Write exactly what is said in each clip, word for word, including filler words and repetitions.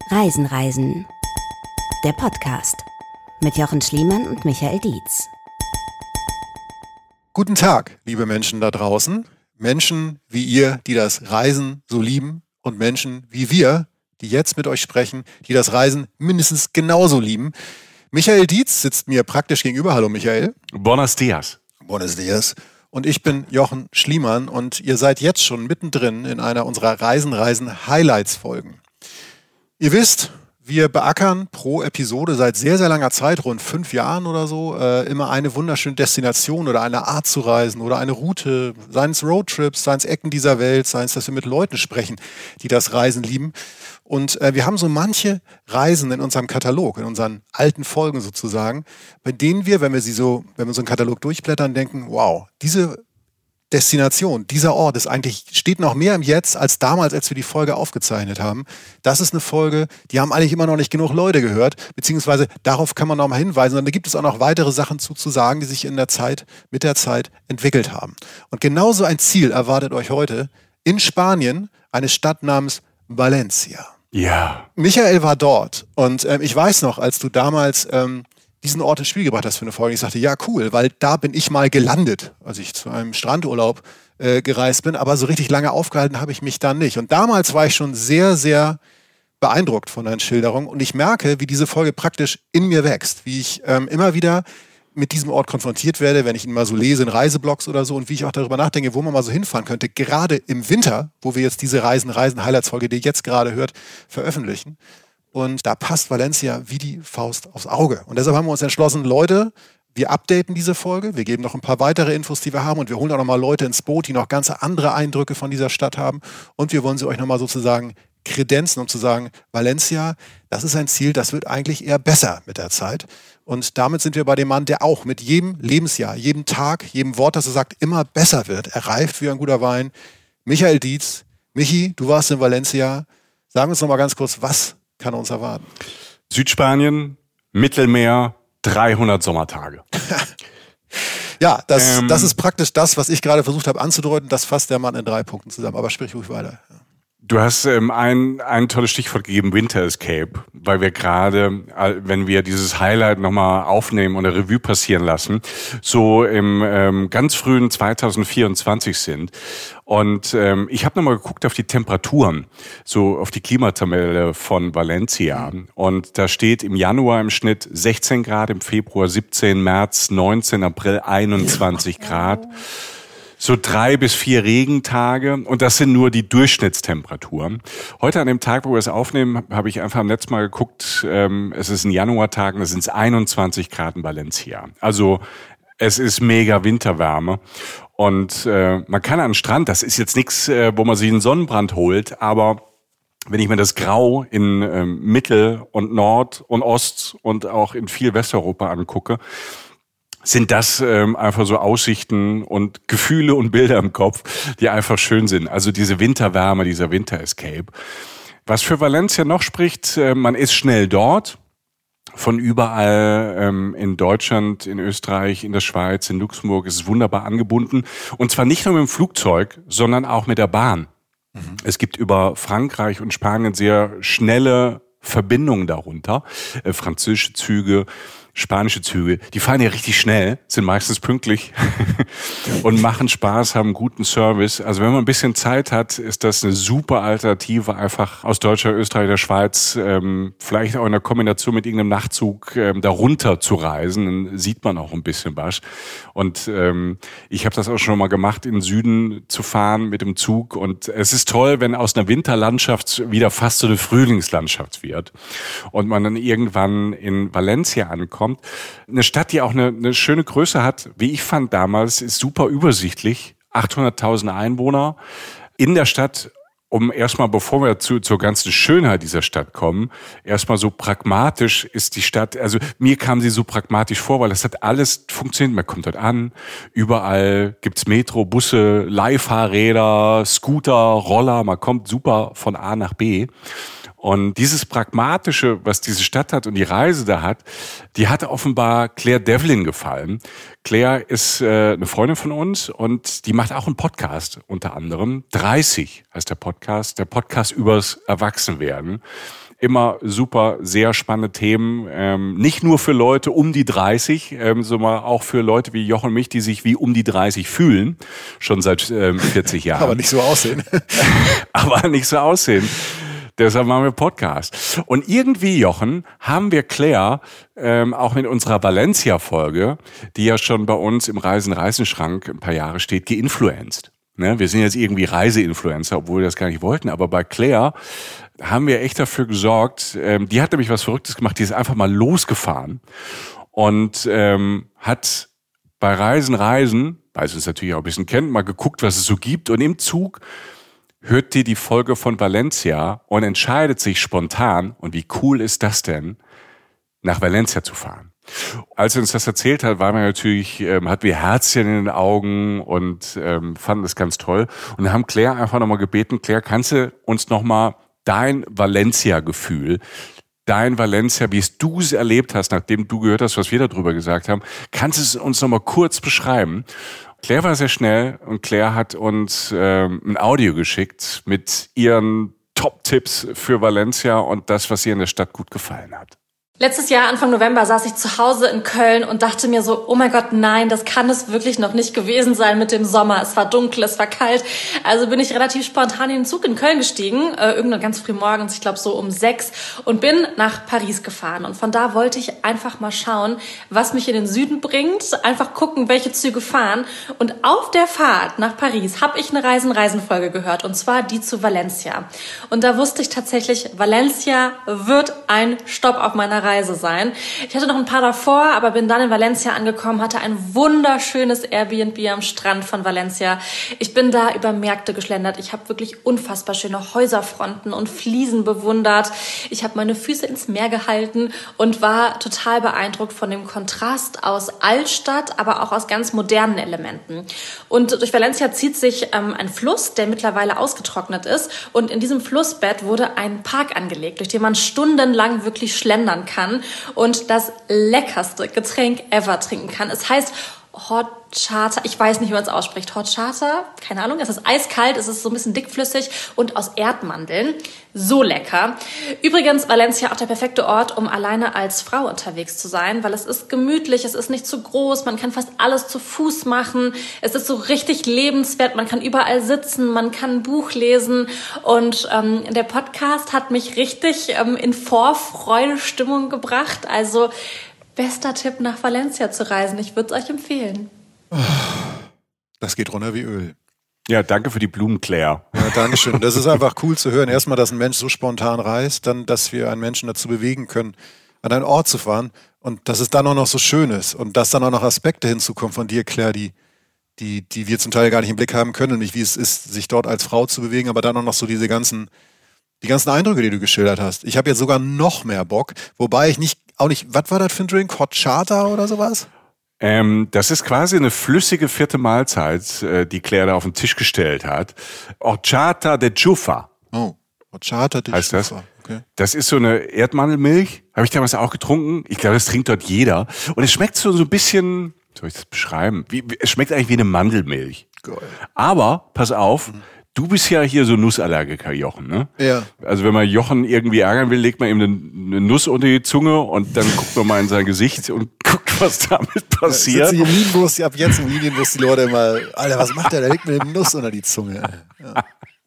Reisen, Reisen. Der Podcast mit Jochen Schliemann und Michael Dietz. Guten Tag, liebe Menschen da draußen. Menschen wie ihr, die das Reisen so lieben, und Menschen wie wir, die jetzt mit euch sprechen, die das Reisen mindestens genauso lieben. Michael Dietz sitzt mir praktisch gegenüber. Hallo Michael. Buenos dias. Buenos dias. Und ich bin Jochen Schliemann und ihr seid jetzt schon mittendrin in einer unserer Reisen, Reisen Highlights-Folgen. Ihr wisst, wir beackern pro Episode seit sehr, sehr langer Zeit, rund fünf Jahren oder so, äh, immer eine wunderschöne Destination oder eine Art zu reisen oder eine Route, seien es Roadtrips, seien es Ecken dieser Welt, seien es, dass wir mit Leuten sprechen, die das Reisen lieben. Und äh, wir haben so manche Reisen in unserem Katalog, in unseren alten Folgen sozusagen, bei denen wir, wenn wir sie so, wenn wir so einen Katalog durchblättern, denken, wow, diese Destination, dieser Ort ist eigentlich, steht noch mehr im Jetzt als damals, als wir die Folge aufgezeichnet haben. Das ist eine Folge, die haben eigentlich immer noch nicht genug Leute gehört, beziehungsweise darauf kann man noch mal hinweisen. Und da gibt es auch noch weitere Sachen zu, zu sagen, die sich in der Zeit, mit der Zeit entwickelt haben. Und genauso ein Ziel erwartet euch heute in Spanien, eine Stadt namens Valencia. Ja. Michael war dort und ähm, ich weiß noch, als du damals ähm, diesen Ort ins Spiel gebracht hast für eine Folge. Ich sagte, ja cool, weil da bin ich mal gelandet, als ich zu einem Strandurlaub äh, gereist bin, aber so richtig lange aufgehalten habe ich mich da nicht. Und damals war ich schon sehr, sehr beeindruckt von deinen Schilderungen und ich merke, wie diese Folge praktisch in mir wächst, wie ich ähm, immer wieder mit diesem Ort konfrontiert werde, wenn ich ihn mal so lese in Reiseblogs oder so und wie ich auch darüber nachdenke, wo man mal so hinfahren könnte, gerade im Winter, wo wir jetzt diese Reisen, Reisen, Highlights-Folge, die ihr jetzt gerade hört, veröffentlichen. Und da passt Valencia wie die Faust aufs Auge. Und deshalb haben wir uns entschlossen, Leute, wir updaten diese Folge, wir geben noch ein paar weitere Infos, die wir haben und wir holen auch noch mal Leute ins Boot, die noch ganz andere Eindrücke von dieser Stadt haben. Und wir wollen sie euch noch mal sozusagen kredenzen, um zu sagen, Valencia, das ist ein Ziel, das wird eigentlich eher besser mit der Zeit. Und damit sind wir bei dem Mann, der auch mit jedem Lebensjahr, jedem Tag, jedem Wort, das er sagt, immer besser wird. Er reift wie ein guter Wein. Michael Dietz. Michi, du warst in Valencia. Sagen uns noch mal ganz kurz, was kann uns erwarten? Südspanien, Mittelmeer, dreihundert Sommertage. Ja, das, ähm, das ist praktisch das, was ich gerade versucht habe anzudeuten. Das fasst der Mann in drei Punkten zusammen. Aber sprich ruhig weiter. Du hast ähm, ein, ein tolles Stichwort gegeben, Winter Escape, weil wir gerade, wenn wir dieses Highlight nochmal aufnehmen und eine Revue passieren lassen, so im ähm, ganz frühen zwanzig vierundzwanzig sind. Und ähm, ich habe nochmal geguckt auf die Temperaturen, so auf die Klimatabelle von Valencia. Und da steht im Januar im Schnitt sechzehn Grad, im Februar siebzehn, März neunzehn, April einundzwanzig Grad. So drei bis vier Regentage und das sind nur die Durchschnittstemperaturen. Heute an dem Tag, wo wir es aufnehmen, habe ich einfach am Netz mal geguckt, ähm, es ist ein Januartag und es sind einundzwanzig Grad in Valencia. Also es ist mega Winterwärme und äh, man kann an den Strand, das ist jetzt nichts, äh, wo man sich einen Sonnenbrand holt, aber wenn ich mir das Grau in ähm, Mittel- und Nord- und Ost- und auch in viel Westeuropa angucke, sind das ähm, einfach so Aussichten und Gefühle und Bilder im Kopf, die einfach schön sind. Also diese Winterwärme, dieser Winter-Escape. Was für Valencia noch spricht, äh, man ist schnell dort. Von überall ähm, in Deutschland, in Österreich, in der Schweiz, in Luxemburg ist es wunderbar angebunden. Und zwar nicht nur mit dem Flugzeug, sondern auch mit der Bahn. Mhm. Es gibt über Frankreich und Spanien sehr schnelle Verbindungen darunter. Äh, französische Züge, spanische Züge, die fahren ja richtig schnell, sind meistens pünktlich und machen Spaß, haben guten Service. Also wenn man ein bisschen Zeit hat, ist das eine super Alternative, einfach aus Deutschland, Österreich, der Schweiz, ähm, vielleicht auch in der Kombination mit irgendeinem Nachtzug ähm, darunter zu reisen. Dann sieht man auch ein bisschen was. Und ähm, ich habe das auch schon mal gemacht, in den Süden zu fahren mit dem Zug. Und es ist toll, wenn aus einer Winterlandschaft wieder fast so eine Frühlingslandschaft wird und man dann irgendwann in Valencia ankommt. Eine Stadt, die auch eine, eine schöne Größe hat, wie ich fand damals, ist super übersichtlich. achthunderttausend Einwohner in der Stadt, um erstmal, bevor wir zu, zur ganzen Schönheit dieser Stadt kommen, erstmal so pragmatisch ist die Stadt, also mir kam sie so pragmatisch vor, weil das hat alles funktioniert. Man kommt dort an, überall gibt's Metro, Busse, Leihfahrräder, Scooter, Roller, man kommt super von A nach B. Und dieses Pragmatische, was diese Stadt hat und die Reise da hat, die hat offenbar Claire Devlin gefallen. Claire ist äh, eine Freundin von uns und die macht auch einen Podcast unter anderem. dreißig heißt der Podcast, der Podcast übers Erwachsenwerden. Immer super, sehr spannende Themen. Ähm, nicht nur für Leute um die dreißig, ähm, sondern auch für Leute wie Jochen und mich, die sich wie um die dreißig fühlen. Schon seit ähm, vierzig Jahren. Aber nicht so aussehen. Aber nicht so aussehen. Deshalb machen wir Podcast. Und irgendwie, Jochen, haben wir Claire ähm, auch mit unserer Valencia-Folge, die ja schon bei uns im Reisen-Reisenschrank ein paar Jahre steht, geinfluenced. Ne? Wir sind jetzt irgendwie Reiseinfluencer, obwohl wir das gar nicht wollten. Aber bei Claire haben wir echt dafür gesorgt, ähm, die hat nämlich was Verrücktes gemacht, die ist einfach mal losgefahren und ähm, hat bei Reisen, Reisen, weil sie es natürlich auch ein bisschen kennt, mal geguckt, was es so gibt. Und im Zug hört die die Folge von Valencia und entscheidet sich spontan, und wie cool ist das denn, nach Valencia zu fahren. Als sie uns das erzählt hat, waren wir natürlich, ähm, hatten wir Herzchen in den Augen und ähm, fanden das ganz toll. Und dann haben Claire einfach nochmal gebeten, Claire, kannst du uns nochmal dein Valencia-Gefühl, dein Valencia, wie es du es erlebt hast, nachdem du gehört hast, was wir darüber gesagt haben, kannst du es uns nochmal kurz beschreiben? Claire war sehr schnell und Claire hat uns ähm, ein Audio geschickt mit ihren Top-Tipps für Valencia und das, was ihr in der Stadt gut gefallen hat. Letztes Jahr, Anfang November, saß ich zu Hause in Köln und dachte mir so, oh mein Gott, nein, das kann es wirklich noch nicht gewesen sein mit dem Sommer. Es war dunkel, es war kalt. Also bin ich relativ spontan in den Zug in Köln gestiegen, äh, irgendwann ganz früh morgens, ich glaube so um sechs, und bin nach Paris gefahren. Und von da wollte ich einfach mal schauen, was mich in den Süden bringt, einfach gucken, welche Züge fahren. Und auf der Fahrt nach Paris habe ich eine Reisen-Reisen-Folge gehört, und zwar die zu Valencia. Und da wusste ich tatsächlich, Valencia wird ein Stopp auf meiner Reise sein. Ich hatte noch ein paar davor, aber bin dann in Valencia angekommen, hatte ein wunderschönes Airbnb am Strand von Valencia. Ich bin da über Märkte geschlendert. Ich habe wirklich unfassbar schöne Häuserfronten und Fliesen bewundert. Ich habe meine Füße ins Meer gehalten und war total beeindruckt von dem Kontrast aus Altstadt, aber auch aus ganz modernen Elementen. Und durch Valencia zieht sich ähm, ein Fluss, der mittlerweile ausgetrocknet ist. Und in diesem Flussbett wurde ein Park angelegt, durch den man stundenlang wirklich schlendern kann und das leckerste Getränk ever trinken kann. Es heißt Hot Charter, ich weiß nicht, wie man es ausspricht. Hot Charter, keine Ahnung. Es ist eiskalt, es ist so ein bisschen dickflüssig und aus Erdmandeln. So lecker. Übrigens, Valencia auch der perfekte Ort, um alleine als Frau unterwegs zu sein, weil es ist gemütlich, es ist nicht zu groß, man kann fast alles zu Fuß machen. Es ist so richtig lebenswert, man kann überall sitzen, man kann ein Buch lesen, und ähm, der Podcast hat mich richtig ähm, in Vorfreude-Stimmung gebracht. Also bester Tipp, nach Valencia zu reisen. Ich würde es euch empfehlen. Das geht runter wie Öl. Ja, danke für die Blumen, Claire. Ja, danke schön. Das ist einfach cool zu hören. Erstmal, dass ein Mensch so spontan reist, dann, dass wir einen Menschen dazu bewegen können, an einen Ort zu fahren, und dass es dann auch noch so schön ist und dass dann auch noch Aspekte hinzukommen von dir, Claire, die, die, die wir zum Teil gar nicht im Blick haben können, nicht wie es ist, sich dort als Frau zu bewegen, aber dann auch noch so diese ganzen, die ganzen Eindrücke, die du geschildert hast. Ich habe jetzt sogar noch mehr Bock, wobei ich nicht, auch nicht, was war das für ein Drink? Hot Charter oder sowas? Ähm, das ist quasi eine flüssige vierte Mahlzeit, äh, die Claire da auf den Tisch gestellt hat. Horchata de Chufa. Oh, Horchata de heißt Chufa. Das? Okay. Das ist so eine Erdmandelmilch. Habe ich damals auch getrunken. Ich glaube, das trinkt dort jeder. Und es schmeckt so, so ein bisschen, wie soll ich das beschreiben? Wie, es schmeckt eigentlich wie eine Mandelmilch. Geil. Aber, pass auf, mhm. Du bist ja hier so Nussallergiker, Jochen, ne? Ja. Also wenn man Jochen irgendwie ärgern will, legt man ihm eine, eine Nuss unter die Zunge und dann guckt man mal in sein Gesicht und guckt, was damit passiert. Ja, Linienwurst, ab jetzt im Linienwurst die Leute immer, Alter, was macht der? Der legt mir eine Nuss unter die Zunge. Ja.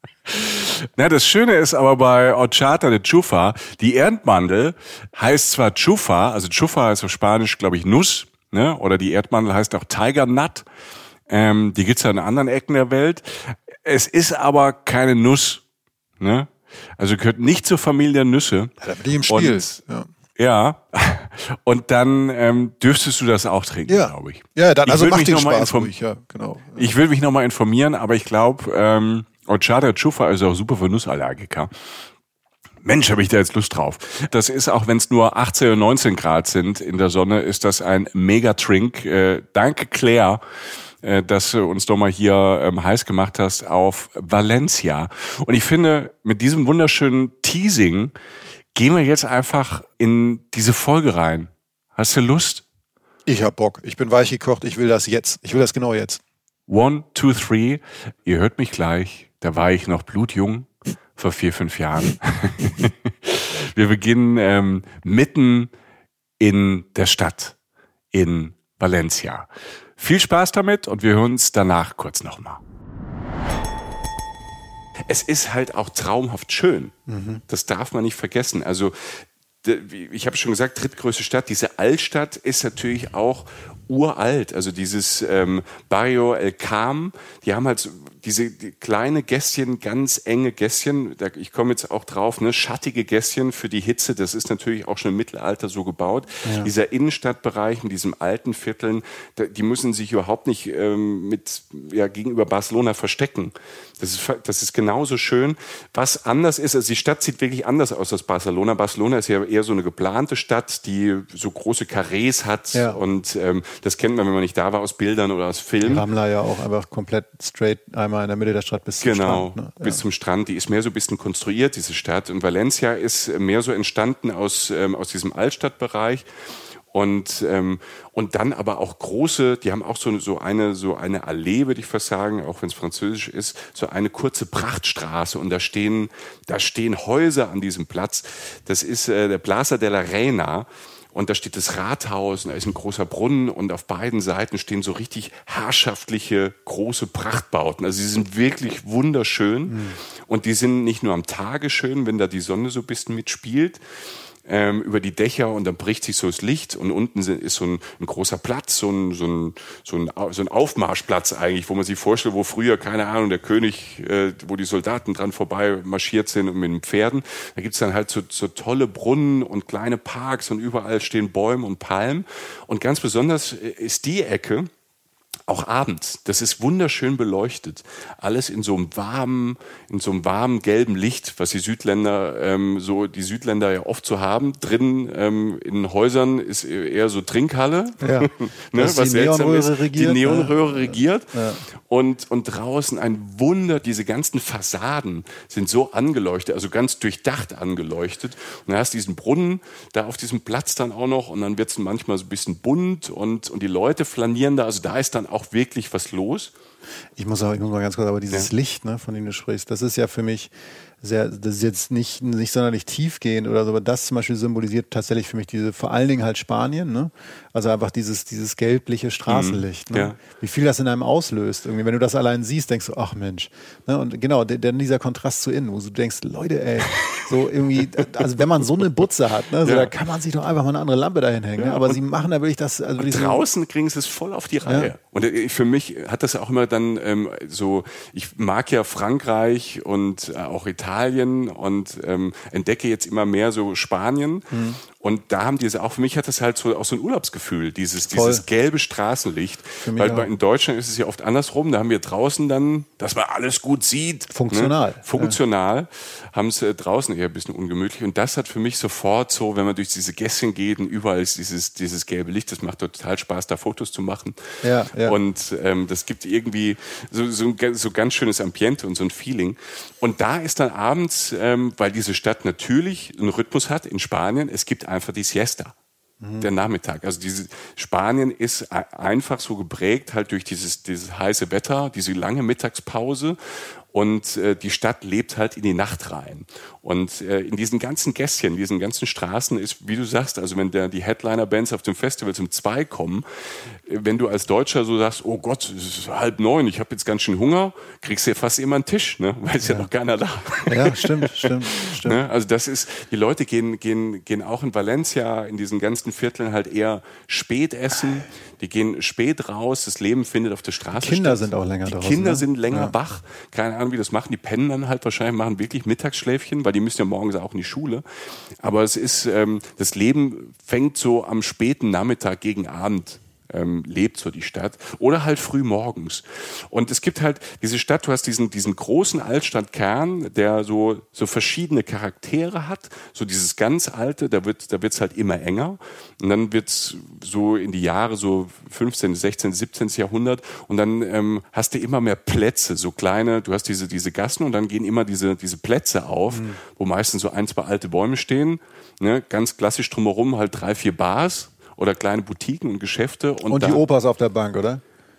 Na, das Schöne ist aber bei Horchata de Chufa, die Erdmandel heißt zwar Chufa, also Chufa heißt auf Spanisch, glaube ich, Nuss, ne? Oder die Erdmandel heißt auch Tiger Nut. Ähm, die gibt's ja in anderen Ecken der Welt. Es ist aber keine Nuss, ne? Also gehört nicht zur Familie der Nüsse. Ja, da bin ich im Spiel. Und, ja. ja. Und dann ähm, dürftest du das auch trinken, ja. glaube ich. Ja, dann ich also macht den Spaß inform- ruhig, ja, genau. Ja. Ich will mich nochmal informieren, aber ich glaube, ähm, Horchata de Chufa ist auch super für Nussallergiker. Mensch, habe ich da jetzt Lust drauf. Das ist, auch wenn es nur achtzehn oder neunzehn Grad sind in der Sonne, ist das ein Mega-Trink. Äh, danke, Claire, äh, dass du uns doch mal hier ähm, heiß gemacht hast auf Valencia. Und ich finde, mit diesem wunderschönen Teasing gehen wir jetzt einfach in diese Folge rein. Hast du Lust? Ich hab Bock. Ich bin weich gekocht. Ich will das jetzt. Ich will das genau jetzt. One, two, three. Ihr hört mich gleich. Da war ich noch blutjung. Vor vier, fünf Jahren. Wir beginnen ähm, mitten in der Stadt, in Valencia. Viel Spaß damit und wir hören uns danach kurz nochmal. Es ist halt auch traumhaft schön. Mhm. Das darf man nicht vergessen. Also ich habe schon gesagt, drittgrößte Stadt. Diese Altstadt ist natürlich auch uralt. Also dieses ähm, Barrio El Carm, die haben halt so diese die kleine Gässchen, ganz enge Gässchen. Da, ich komme jetzt auch drauf, ne, schattige Gässchen für die Hitze. Das ist natürlich auch schon im Mittelalter so gebaut. Ja. Dieser Innenstadtbereich in diesem alten Vierteln, da, die müssen sich überhaupt nicht ähm, mit ja, gegenüber Barcelona verstecken. Das ist, das ist genauso schön. Was anders ist, also die Stadt sieht wirklich anders aus als Barcelona. Barcelona ist ja eher so eine geplante Stadt, die so große Karrees hat. Ja. Und ähm, das kennt man, wenn man nicht da war, aus Bildern oder aus Filmen. Die Rambla ja auch einfach komplett straight einmal in der Mitte der Stadt bis zum genau, Strand. Genau, ne? bis ja. zum Strand. Die ist mehr so ein bisschen konstruiert, diese Stadt. Und Valencia ist mehr so entstanden aus, ähm, aus diesem Altstadtbereich. Und, ähm, und dann aber auch große, die haben auch so, so, eine, so eine Allee, würde ich fast sagen, auch wenn es französisch ist, so eine kurze Prachtstraße. Und da stehen, da stehen Häuser an diesem Platz. Das ist äh, der Plaza de la Reina. Und da steht das Rathaus und da ist ein großer Brunnen und auf beiden Seiten stehen so richtig herrschaftliche, große Prachtbauten. Also sie sind wirklich wunderschön. Mhm. Und die sind nicht nur am Tage schön, wenn da die Sonne so ein bisschen mitspielt, ähm, über die Dächer und dann bricht sich so das Licht und unten ist so ein, ein großer Platz, so ein, so, ein, so, ein, so ein Aufmarschplatz eigentlich, wo man sich vorstellt, wo früher, keine Ahnung, der König, äh, wo die Soldaten dran vorbei marschiert sind und mit den Pferden. Da gibt's dann halt so, so tolle Brunnen und kleine Parks und überall stehen Bäume und Palmen. Und ganz besonders ist die Ecke, auch abends, das ist wunderschön beleuchtet. Alles in so einem warmen, in so einem warmen gelben Licht, was die Südländer ähm, so die Südländer ja oft so haben. Drin ähm, in Häusern ist eher so Trinkhalle, ja. ne, was die Neonröhre ist. regiert. Die Neonröhre ja. regiert. Ja. Und, und draußen ein Wunder, diese ganzen Fassaden sind so angeleuchtet, also ganz durchdacht angeleuchtet. Und dann hast du diesen Brunnen da auf diesem Platz dann auch noch und dann wird es manchmal so ein bisschen bunt und, und die Leute flanieren da, also da ist dann auch wirklich was los. Ich muss, auch, ich muss mal ganz kurz, aber dieses ja. Licht, ne, von dem du sprichst, das ist ja für mich sehr, das ist jetzt nicht, nicht sonderlich tiefgehend oder so, aber das zum Beispiel symbolisiert tatsächlich für mich diese, vor allen Dingen halt Spanien, ne? Also einfach dieses, dieses gelbliche Straßenlicht, mhm. ne? Ja. Wie viel das in einem auslöst. Irgendwie, wenn du das allein siehst, denkst du, ach Mensch. Ne? Und genau, dann dieser Kontrast zu innen, wo du denkst, Leute, ey, so irgendwie, also wenn man so eine Butze hat, ne, so, ja. da kann man sich doch einfach mal eine andere Lampe dahin hängen. Ja. Ne? Aber sie machen da wirklich das. Also und draußen kriegen sie es voll auf die Reihe. Ja. Und für mich hat das auch immer dann ähm, so, ich mag ja Frankreich und äh, auch Italien und ähm, entdecke jetzt immer mehr so Spanien. Mhm. Und da haben diese, auch für mich hat das halt so auch so ein Urlaubsgefühl, dieses, dieses gelbe Straßenlicht. Weil bei, in Deutschland ist es ja oft andersrum, da haben wir draußen dann, dass man alles gut sieht. Funktional. Ne? Funktional. Ja. Haben es äh, draußen eher ein bisschen ungemütlich. Und das hat für mich sofort so, wenn man durch diese Gässchen geht und überall ist dieses, dieses gelbe Licht, das macht total Spaß, da Fotos zu machen. Ja, ja. Und ähm, das gibt irgendwie so, so, so ganz schönes Ambiente und so ein Feeling. Und da ist dann abends, ähm, weil diese Stadt natürlich einen Rhythmus hat in Spanien, es gibt einfach die Siesta, mhm. der Nachmittag. Also diese Spanien ist einfach so geprägt halt durch dieses, dieses heiße Wetter, diese lange Mittagspause. Und äh, die Stadt lebt halt in die Nacht rein. Und äh, in diesen ganzen Gässchen, in diesen ganzen Straßen ist, wie du sagst, also wenn der, die Headliner-Bands auf dem Festival zum zwei kommen, äh, wenn du als Deutscher so sagst, oh Gott, es ist halb neun, ich habe jetzt ganz schön Hunger, kriegst du ja fast immer einen Tisch, ne? Weil es ja. ja noch keiner da. Ja, stimmt, stimmt, stimmt. Ne? Also das ist, die Leute gehen, gehen, gehen auch in Valencia, in diesen ganzen Vierteln halt eher spät essen. Die gehen spät raus, das Leben findet auf der Straße Kinder statt. sind auch länger Die draußen. Kinder ne? sind länger ja. wach. Keine Ahnung, wie das machen. Die pennen dann halt wahrscheinlich, machen wirklich Mittagsschläfchen, weil die müssen ja morgens auch in die Schule. Aber es ist, ähm, das Leben fängt so am späten Nachmittag gegen Abend. Ähm, lebt so die Stadt. Oder halt früh morgens. Und es gibt halt diese Stadt, du hast diesen, diesen großen Altstadtkern, der so, so verschiedene Charaktere hat. So dieses ganz alte, da wird, da wird's halt immer enger. Und dann wird's so in die Jahre so fünfzehnten, sechzehnten, siebzehnten. Jahrhundert. Und dann ähm, hast du immer mehr Plätze, so kleine, du hast diese, diese Gassen und dann gehen immer diese, diese Plätze auf, mhm. wo meistens so ein, zwei alte Bäume stehen. Ne? Ganz klassisch drumherum halt drei, vier Bars. Oder kleine Boutiquen und Geschäfte. Und, und die da, Opas auf der Bank, oder?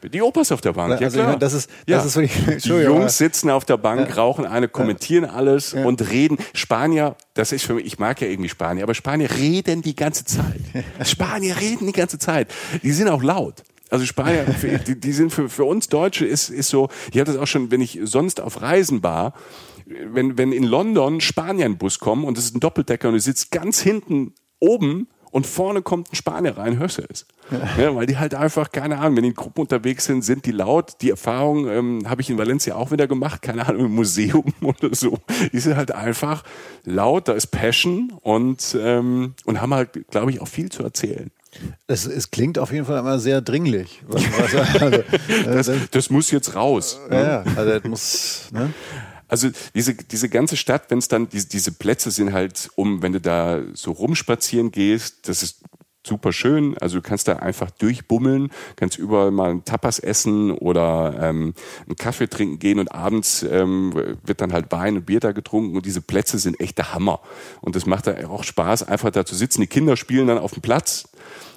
Die Opas auf der Bank, ja also klar. Ich meine, das ist, das ja. ist wirklich, die Jungs sitzen auf der Bank, ja. rauchen eine, kommentieren ja. alles ja. und reden. Spanier, das ist für mich, ich mag ja irgendwie Spanier, aber Spanier reden die ganze Zeit. Spanier reden die ganze Zeit. Die sind auch laut. Also Spanier, die, die sind für, für uns Deutsche ist, ist so, ich habe das auch schon, wenn ich sonst auf Reisen war, wenn, wenn in London Spanier ein Bus kommen und es ist ein Doppeldecker und du sitzt ganz hinten oben und vorne kommt ein Spanier rein, hörst du es. Ja. Ja, weil die halt einfach, keine Ahnung, wenn die in Gruppen unterwegs sind, sind die laut. Die Erfahrung ähm, habe ich in Valencia auch wieder gemacht, keine Ahnung, im Museum oder so. Die sind halt einfach laut, da ist Passion und, ähm, und haben halt, glaube ich, auch viel zu erzählen. Es, es klingt auf jeden Fall immer sehr dringlich. Was, was, also, das, das muss jetzt raus. Ja, ne? ja also das muss... Ne? Also diese, diese ganze Stadt, wenn es dann, diese, diese Plätze sind halt um, wenn du da so rumspazieren gehst, das ist super schön. Also du kannst da einfach durchbummeln, kannst überall mal ein Tapas essen oder ähm, einen Kaffee trinken gehen und abends ähm, wird dann halt Wein und Bier da getrunken und diese Plätze sind echt der Hammer. Und das macht da auch Spaß, einfach da zu sitzen. Die Kinder spielen dann auf dem Platz.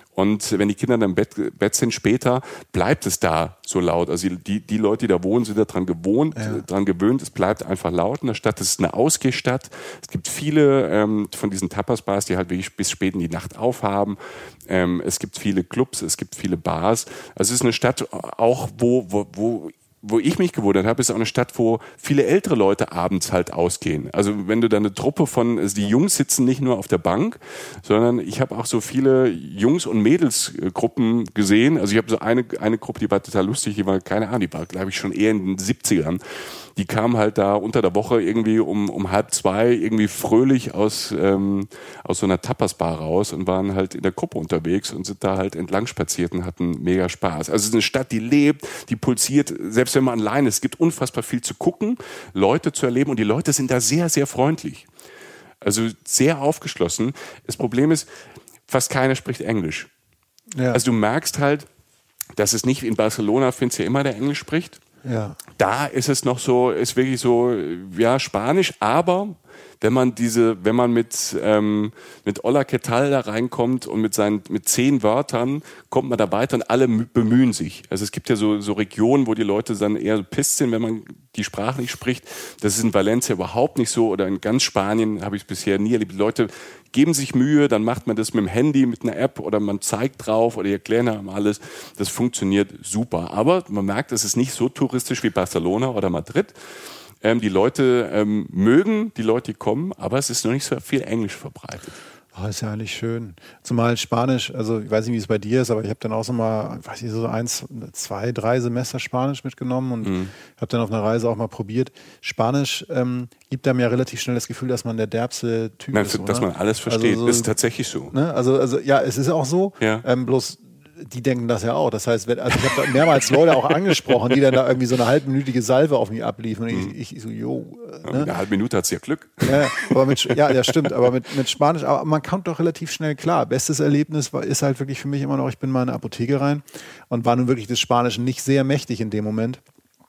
Und wenn die Kinder dann im Bett, Bett sind später, bleibt es da so laut. Also die, die Leute, die da wohnen, sind da dran gewohnt, ja. dran gewöhnt. Es bleibt einfach laut in der Stadt. Es ist eine Ausgehstadt. Es gibt viele ähm, von diesen Tapas-Bars, die halt wirklich bis spät in die Nacht aufhaben. Ähm, es gibt viele Clubs, es gibt viele Bars. Also es ist eine Stadt auch, wo, wo, wo wo ich mich gewundert habe, ist auch eine Stadt, wo viele ältere Leute abends halt ausgehen. Also wenn du da eine Truppe von, also die Jungs sitzen nicht nur auf der Bank, sondern ich habe auch so viele Jungs- und Mädelsgruppen gesehen. Also ich habe so eine, eine Gruppe, die war total lustig, die war, keine Ahnung, die war, glaube ich, schon eher in den siebzigern. Die kamen halt da unter der Woche irgendwie um, um halb zwei irgendwie fröhlich aus, ähm, aus so einer Tapas-Bar raus und waren halt in der Gruppe unterwegs und sind da halt entlang spaziert und hatten mega Spaß. Also es ist eine Stadt, die lebt, die pulsiert, selbst wenn man alleine ist. Es gibt unfassbar viel zu gucken, Leute zu erleben und die Leute sind da sehr, sehr freundlich. Also sehr aufgeschlossen. Das Problem ist, fast keiner spricht Englisch. Ja. Also du merkst halt, dass es nicht wie in Barcelona, findest du ja immer, der Englisch spricht. Ja. Da ist es noch so, ist wirklich so, ja, Spanisch, aber wenn man diese, wenn man mit, ähm, mit Hola, ¿qué tal da reinkommt und mit seinen, mit zehn Wörtern kommt man da weiter und alle bemühen sich. Also es gibt ja so, so Regionen, wo die Leute dann eher so pisst sind, wenn man die Sprache nicht spricht. Das ist in Valencia überhaupt nicht so oder in ganz Spanien habe ich es bisher nie erlebt. Die Leute geben sich Mühe, dann macht man das mit dem Handy, mit einer App oder man zeigt drauf oder die erklären einem alles. Das funktioniert super. Aber man merkt, es ist nicht so touristisch wie Barcelona oder Madrid. Ähm, die Leute ähm, mögen, die Leute, die kommen, aber es ist noch nicht so viel Englisch verbreitet. Oh, ist ja eigentlich schön. Zumal Spanisch, also ich weiß nicht, wie es bei dir ist, aber ich habe dann auch so mal, weiß ich, so eins, zwei, drei Semester Spanisch mitgenommen und mhm. habe dann auf einer Reise auch mal probiert. Spanisch ähm, gibt einem ja relativ schnell das Gefühl, dass man der derbste Typ Nein, ist. Dass oder? man alles versteht, also so, ist tatsächlich so. Ne? Also, also ja, es ist auch so, ja. ähm, bloß die denken das ja auch. Das heißt, wenn, also ich habe mehrmals Leute auch angesprochen, die dann da irgendwie so eine halbminütige Salve auf mich abliefen. Und ich, ich, ich so, jo. Äh, ne? Eine halbe Minute hat sie ja Glück. Ja, aber mit, ja, ja, stimmt. Aber mit, mit Spanisch, aber man kommt doch relativ schnell klar. Bestes Erlebnis war, ist halt wirklich für mich immer noch, ich bin mal in eine Apotheke rein und war nun wirklich des Spanischen nicht sehr mächtig in dem Moment.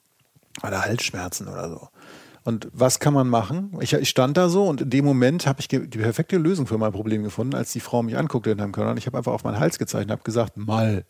Oder Halsschmerzen oder so. Und was kann man machen? Ich, ich stand da so und in dem Moment habe ich die perfekte Lösung für mein Problem gefunden, als die Frau mich anguckte in einem Körner. Ich habe einfach auf meinen Hals gezeigt und habe gesagt, mal.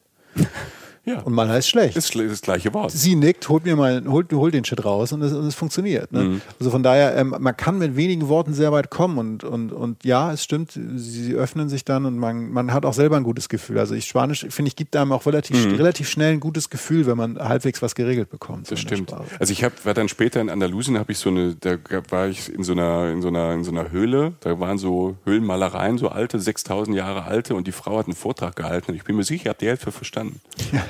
Ja. Und mal heißt schlecht. Das ist das gleiche Wort. Sie nickt, holt mir mal, holt, holt den Shit raus und es, und es funktioniert. Ne? Mhm. Also von daher, ähm, man kann mit wenigen Worten sehr weit kommen und, und, und ja, es stimmt, sie, sie öffnen sich dann und man, man hat auch selber ein gutes Gefühl. Also ich, Spanisch, finde ich, gibt einem auch relativ, mhm. relativ schnell ein gutes Gefühl, wenn man halbwegs was geregelt bekommt. So das stimmt. Also ich hab, war dann später in Andalusien, habe ich so eine, da war ich in so einer, in so einer, in so einer Höhle, da waren so Höhlenmalereien, so alte, sechstausend Jahre alte und die Frau hat einen Vortrag gehalten und ich bin mir sicher, ich habe die Hälfte verstanden.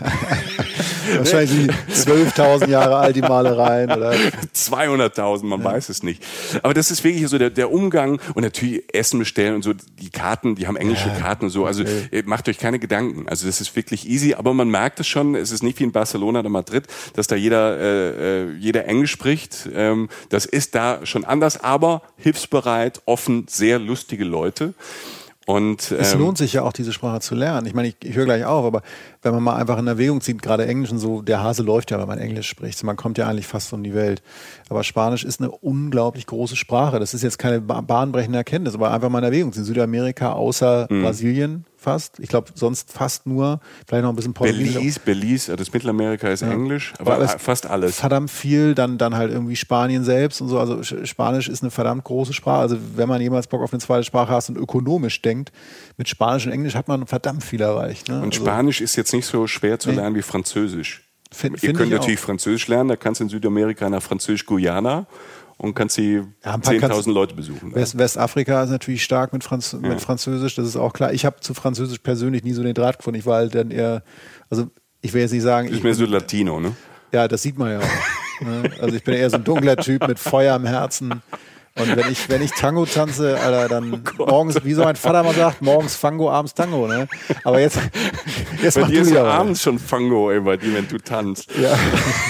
Wahrscheinlich zwölftausend Jahre alt, die Malereien. Oder zweihunderttausend, man ja. weiß es nicht. Aber das ist wirklich so der, der Umgang und natürlich Essen bestellen und so, die Karten, die haben englische ja. Karten und so, also okay. macht euch keine Gedanken. Also das ist wirklich easy, aber man merkt es schon, es ist nicht wie in Barcelona oder Madrid, dass da jeder, äh, jeder Englisch spricht. Ähm, das ist da schon anders, aber hilfsbereit, offen, sehr lustige Leute. Und, ähm, es lohnt sich ja auch, diese Sprache zu lernen. Ich meine, ich, ich höre gleich auf, aber wenn man mal einfach in Erwägung zieht, gerade Englisch und so, der Hase läuft ja, wenn man Englisch spricht. Man kommt ja eigentlich fast um die Welt. Aber Spanisch ist eine unglaublich große Sprache. Das ist jetzt keine bahnbrechende Erkenntnis, aber einfach mal in Erwägung ziehen. Südamerika außer mhm. Brasilien fast. Ich glaube, sonst fast nur, vielleicht noch ein bisschen Portugiesisch. Belize, Belize, das Mittelamerika ist ja. Englisch, aber, aber alles, fast alles. Verdammt viel, dann, dann halt irgendwie Spanien selbst und so. Also Spanisch ist eine verdammt große Sprache. Also wenn man jemals Bock auf eine zweite Sprache hat und ökonomisch denkt, mit Spanisch und Englisch hat man verdammt viel erreicht. Ne? Und also, Spanisch ist jetzt nicht so schwer zu lernen nee. wie Französisch. Find, Ihr find könnt natürlich auch. Französisch lernen, da kannst du in Südamerika nach Französisch-Guyana und kannst sie ja, zehntausend Leute besuchen. West, Westafrika ist natürlich stark mit, Franz, ja. mit Französisch, das ist auch klar. Ich habe zu Französisch persönlich nie so den Draht gefunden. Ich war halt dann eher, also ich will jetzt nicht sagen... Du bist mehr so Latino, ne? Ja, das sieht man ja auch. Ne? Also ich bin eher so ein dunkler Typ mit Feuer im Herzen. Und wenn ich, wenn ich Tango tanze, Alter, dann oh morgens, wie so mein Vater mal sagt, morgens Fango, abends Tango, ne? Aber jetzt, jetzt bei mach dir du ist ja abends schon Fango, ey, bei dir, wenn du tanzt. Ja.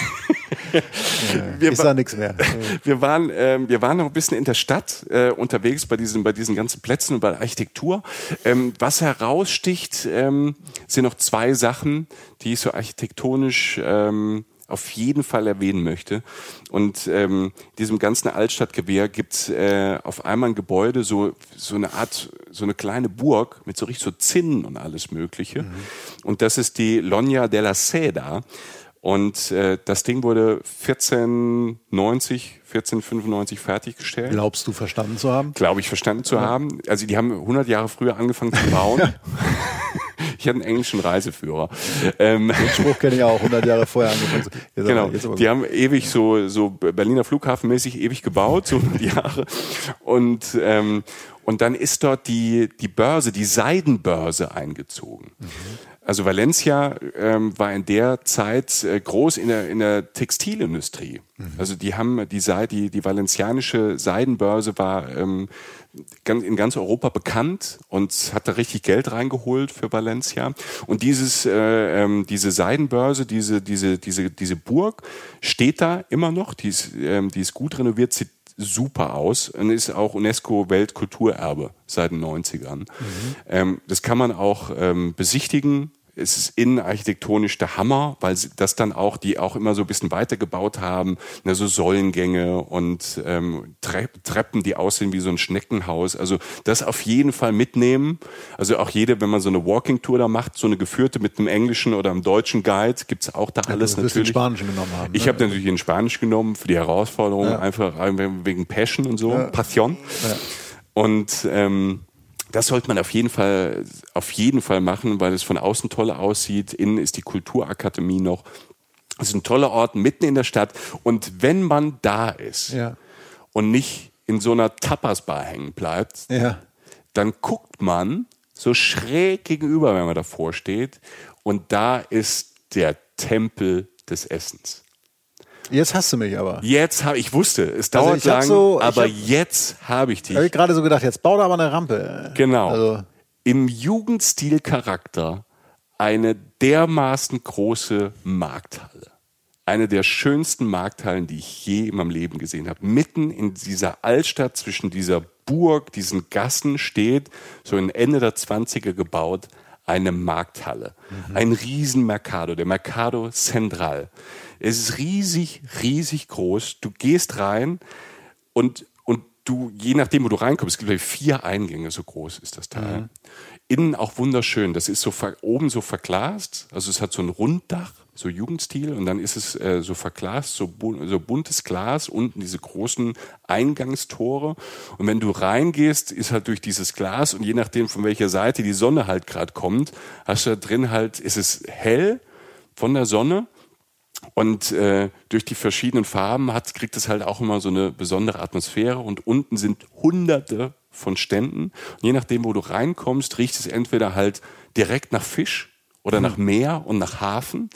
ja, ist da nichts mehr. Wir waren, ähm, wir waren noch ein bisschen in der Stadt äh, unterwegs bei diesen, bei diesen ganzen Plätzen und bei der Architektur. Ähm, was heraussticht, ähm, sind noch zwei Sachen, die ich so architektonisch ähm, auf jeden Fall erwähnen möchte. Und ähm, in diesem ganzen Altstadtgewehr gibt's äh, auf einmal ein Gebäude, so so eine Art, so eine kleine Burg mit so richtig so Zinnen und alles Mögliche. Mhm. Und das ist die Loña de la Seda. Und äh, das Ding wurde vierzehnhundertneunzig, vierzehnhundertfünfundneunzig fertiggestellt. Glaubst du verstanden zu haben? Glaube ich verstanden zu ja. haben. Also die haben hundert Jahre früher angefangen zu bauen. Ich hatte einen englischen Reiseführer. Ähm, Den Spruch kenne ich auch, hundert Jahre vorher angefangen. Jetzt genau, aber, jetzt aber die haben ewig so, so Berliner Flughafenmäßig ewig gebaut, so hundert Jahre. Und, ähm, und dann ist dort die, die Börse, die Seidenbörse eingezogen. Mhm. Also Valencia ähm, war in der Zeit äh, groß in der, in der Textilindustrie. Mhm. Also die haben die, die, die valencianische Seidenbörse war ähm, in ganz Europa bekannt und hat da richtig Geld reingeholt für Valencia. Und dieses, äh, ähm, diese Seidenbörse, diese, diese, diese, diese Burg steht da immer noch. Die ist, ähm, die ist gut renoviert, sieht super aus und ist auch UNESCO-Weltkulturerbe seit den neunzigern. Mhm. Ähm, das kann man auch ähm, besichtigen. Es ist innenarchitektonisch der Hammer, weil sie das dann auch, die auch immer so ein bisschen weitergebaut haben, ne, so Säulengänge und ähm, Tre- Treppen, die aussehen wie so ein Schneckenhaus. Also das auf jeden Fall mitnehmen. Also auch jede, wenn man so eine Walking-Tour da macht, so eine geführte mit einem englischen oder einem deutschen Guide, gibt's auch da alles ja, du natürlich. Den Spanischen genommen haben. Ich ne? habe natürlich den Spanisch genommen für die Herausforderung, ja. einfach wegen Passion und so, ja. Passion. Ja. Und ähm, das sollte man auf jeden Fall, auf jeden Fall machen, weil es von außen toll aussieht. Innen ist die Kulturakademie noch. Es ist ein toller Ort mitten in der Stadt. Und wenn man da ist ja. und nicht in so einer Tapas-Bar hängen bleibt, ja. dann guckt man so schräg gegenüber, wenn man davor steht. Und da ist der Tempel des Essens. Jetzt hast du mich aber. Jetzt habe ich wusste, es dauert also lang, so, aber hab, jetzt habe ich dich. Habe ich gerade so gedacht, jetzt bau da aber eine Rampe. Genau. Also. Im Jugendstil-Charakter eine dermaßen große Markthalle. Eine der schönsten Markthallen, die ich je in meinem Leben gesehen habe. Mitten in dieser Altstadt, zwischen dieser Burg, diesen Gassen steht, so in Ende der zwanziger gebaut, eine Markthalle. Mhm. Ein riesen Mercado, der Mercado Central. Es ist riesig, riesig groß. Du gehst rein und, und du, je nachdem, wo du reinkommst, es gibt vier Eingänge, so groß ist das Teil. Mhm. Innen auch wunderschön. Das ist so ver, oben so verglast, also es hat so ein Runddach, so Jugendstil, und dann ist es äh, so verglast, so, bu- so buntes Glas, unten diese großen Eingangstore. Und wenn du reingehst, ist halt durch dieses Glas, und je nachdem, von welcher Seite die Sonne halt gerade kommt, hast du da drin halt, ist es hell von der Sonne. Und äh, durch die verschiedenen Farben hat, kriegt es halt auch immer so eine besondere Atmosphäre. Und unten sind hunderte von Ständen. Und je nachdem, wo du reinkommst, riecht es entweder halt direkt nach Fisch oder nach Meer und nach Hafen.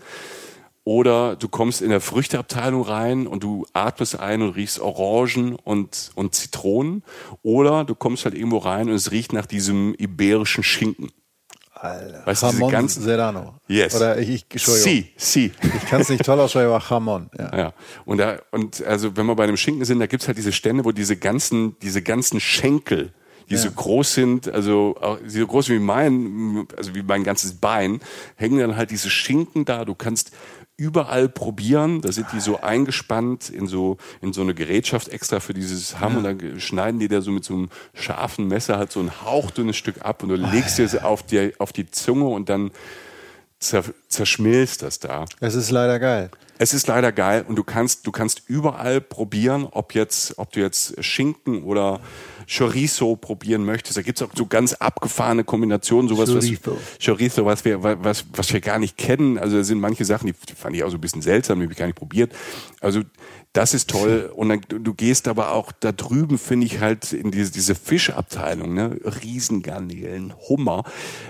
Oder du kommst in der Früchteabteilung rein und du atmest ein und riechst Orangen und, und Zitronen. Oder du kommst halt irgendwo rein und es riecht nach diesem iberischen Schinken. Alter. Weißt du, diese Jamón ganzen Serrano. Yes. Oder ich, ich Entschuldigung. Si, si. Ich kann es nicht toll aussprechen, aber Jamón. Ja. Ja. Und da, und also wenn wir bei dem Schinken sind, da gibt's halt diese Stände, wo diese ganzen, diese ganzen Schenkel, die ja. so groß sind, also auch so groß wie mein, also wie mein ganzes Bein, hängen dann halt diese Schinken da. Du kannst überall probieren. Da sind die so eingespannt in so in so eine Gerätschaft extra für dieses Hamm, ja. Und dann schneiden die da so mit so einem scharfen Messer halt so ein hauchdünnes Stück ab und du legst dir es auf die, auf die Zunge und dann zer, zerschmilzt das da. Es ist leider geil. Es ist leider geil und du kannst, du kannst überall probieren, ob jetzt, ob du jetzt Schinken oder Chorizo probieren möchtest. Da gibt es auch so ganz abgefahrene Kombinationen, sowas, Chorizo. was, Chorizo, was wir, was, was wir gar nicht kennen. Also da sind manche Sachen, die fand ich auch so ein bisschen seltsam, die habe ich gar nicht probiert. Also das ist toll. Und dann, du gehst aber auch da drüben, finde ich halt in diese, diese Fischabteilung, ne? Riesengarnelen, Hummer.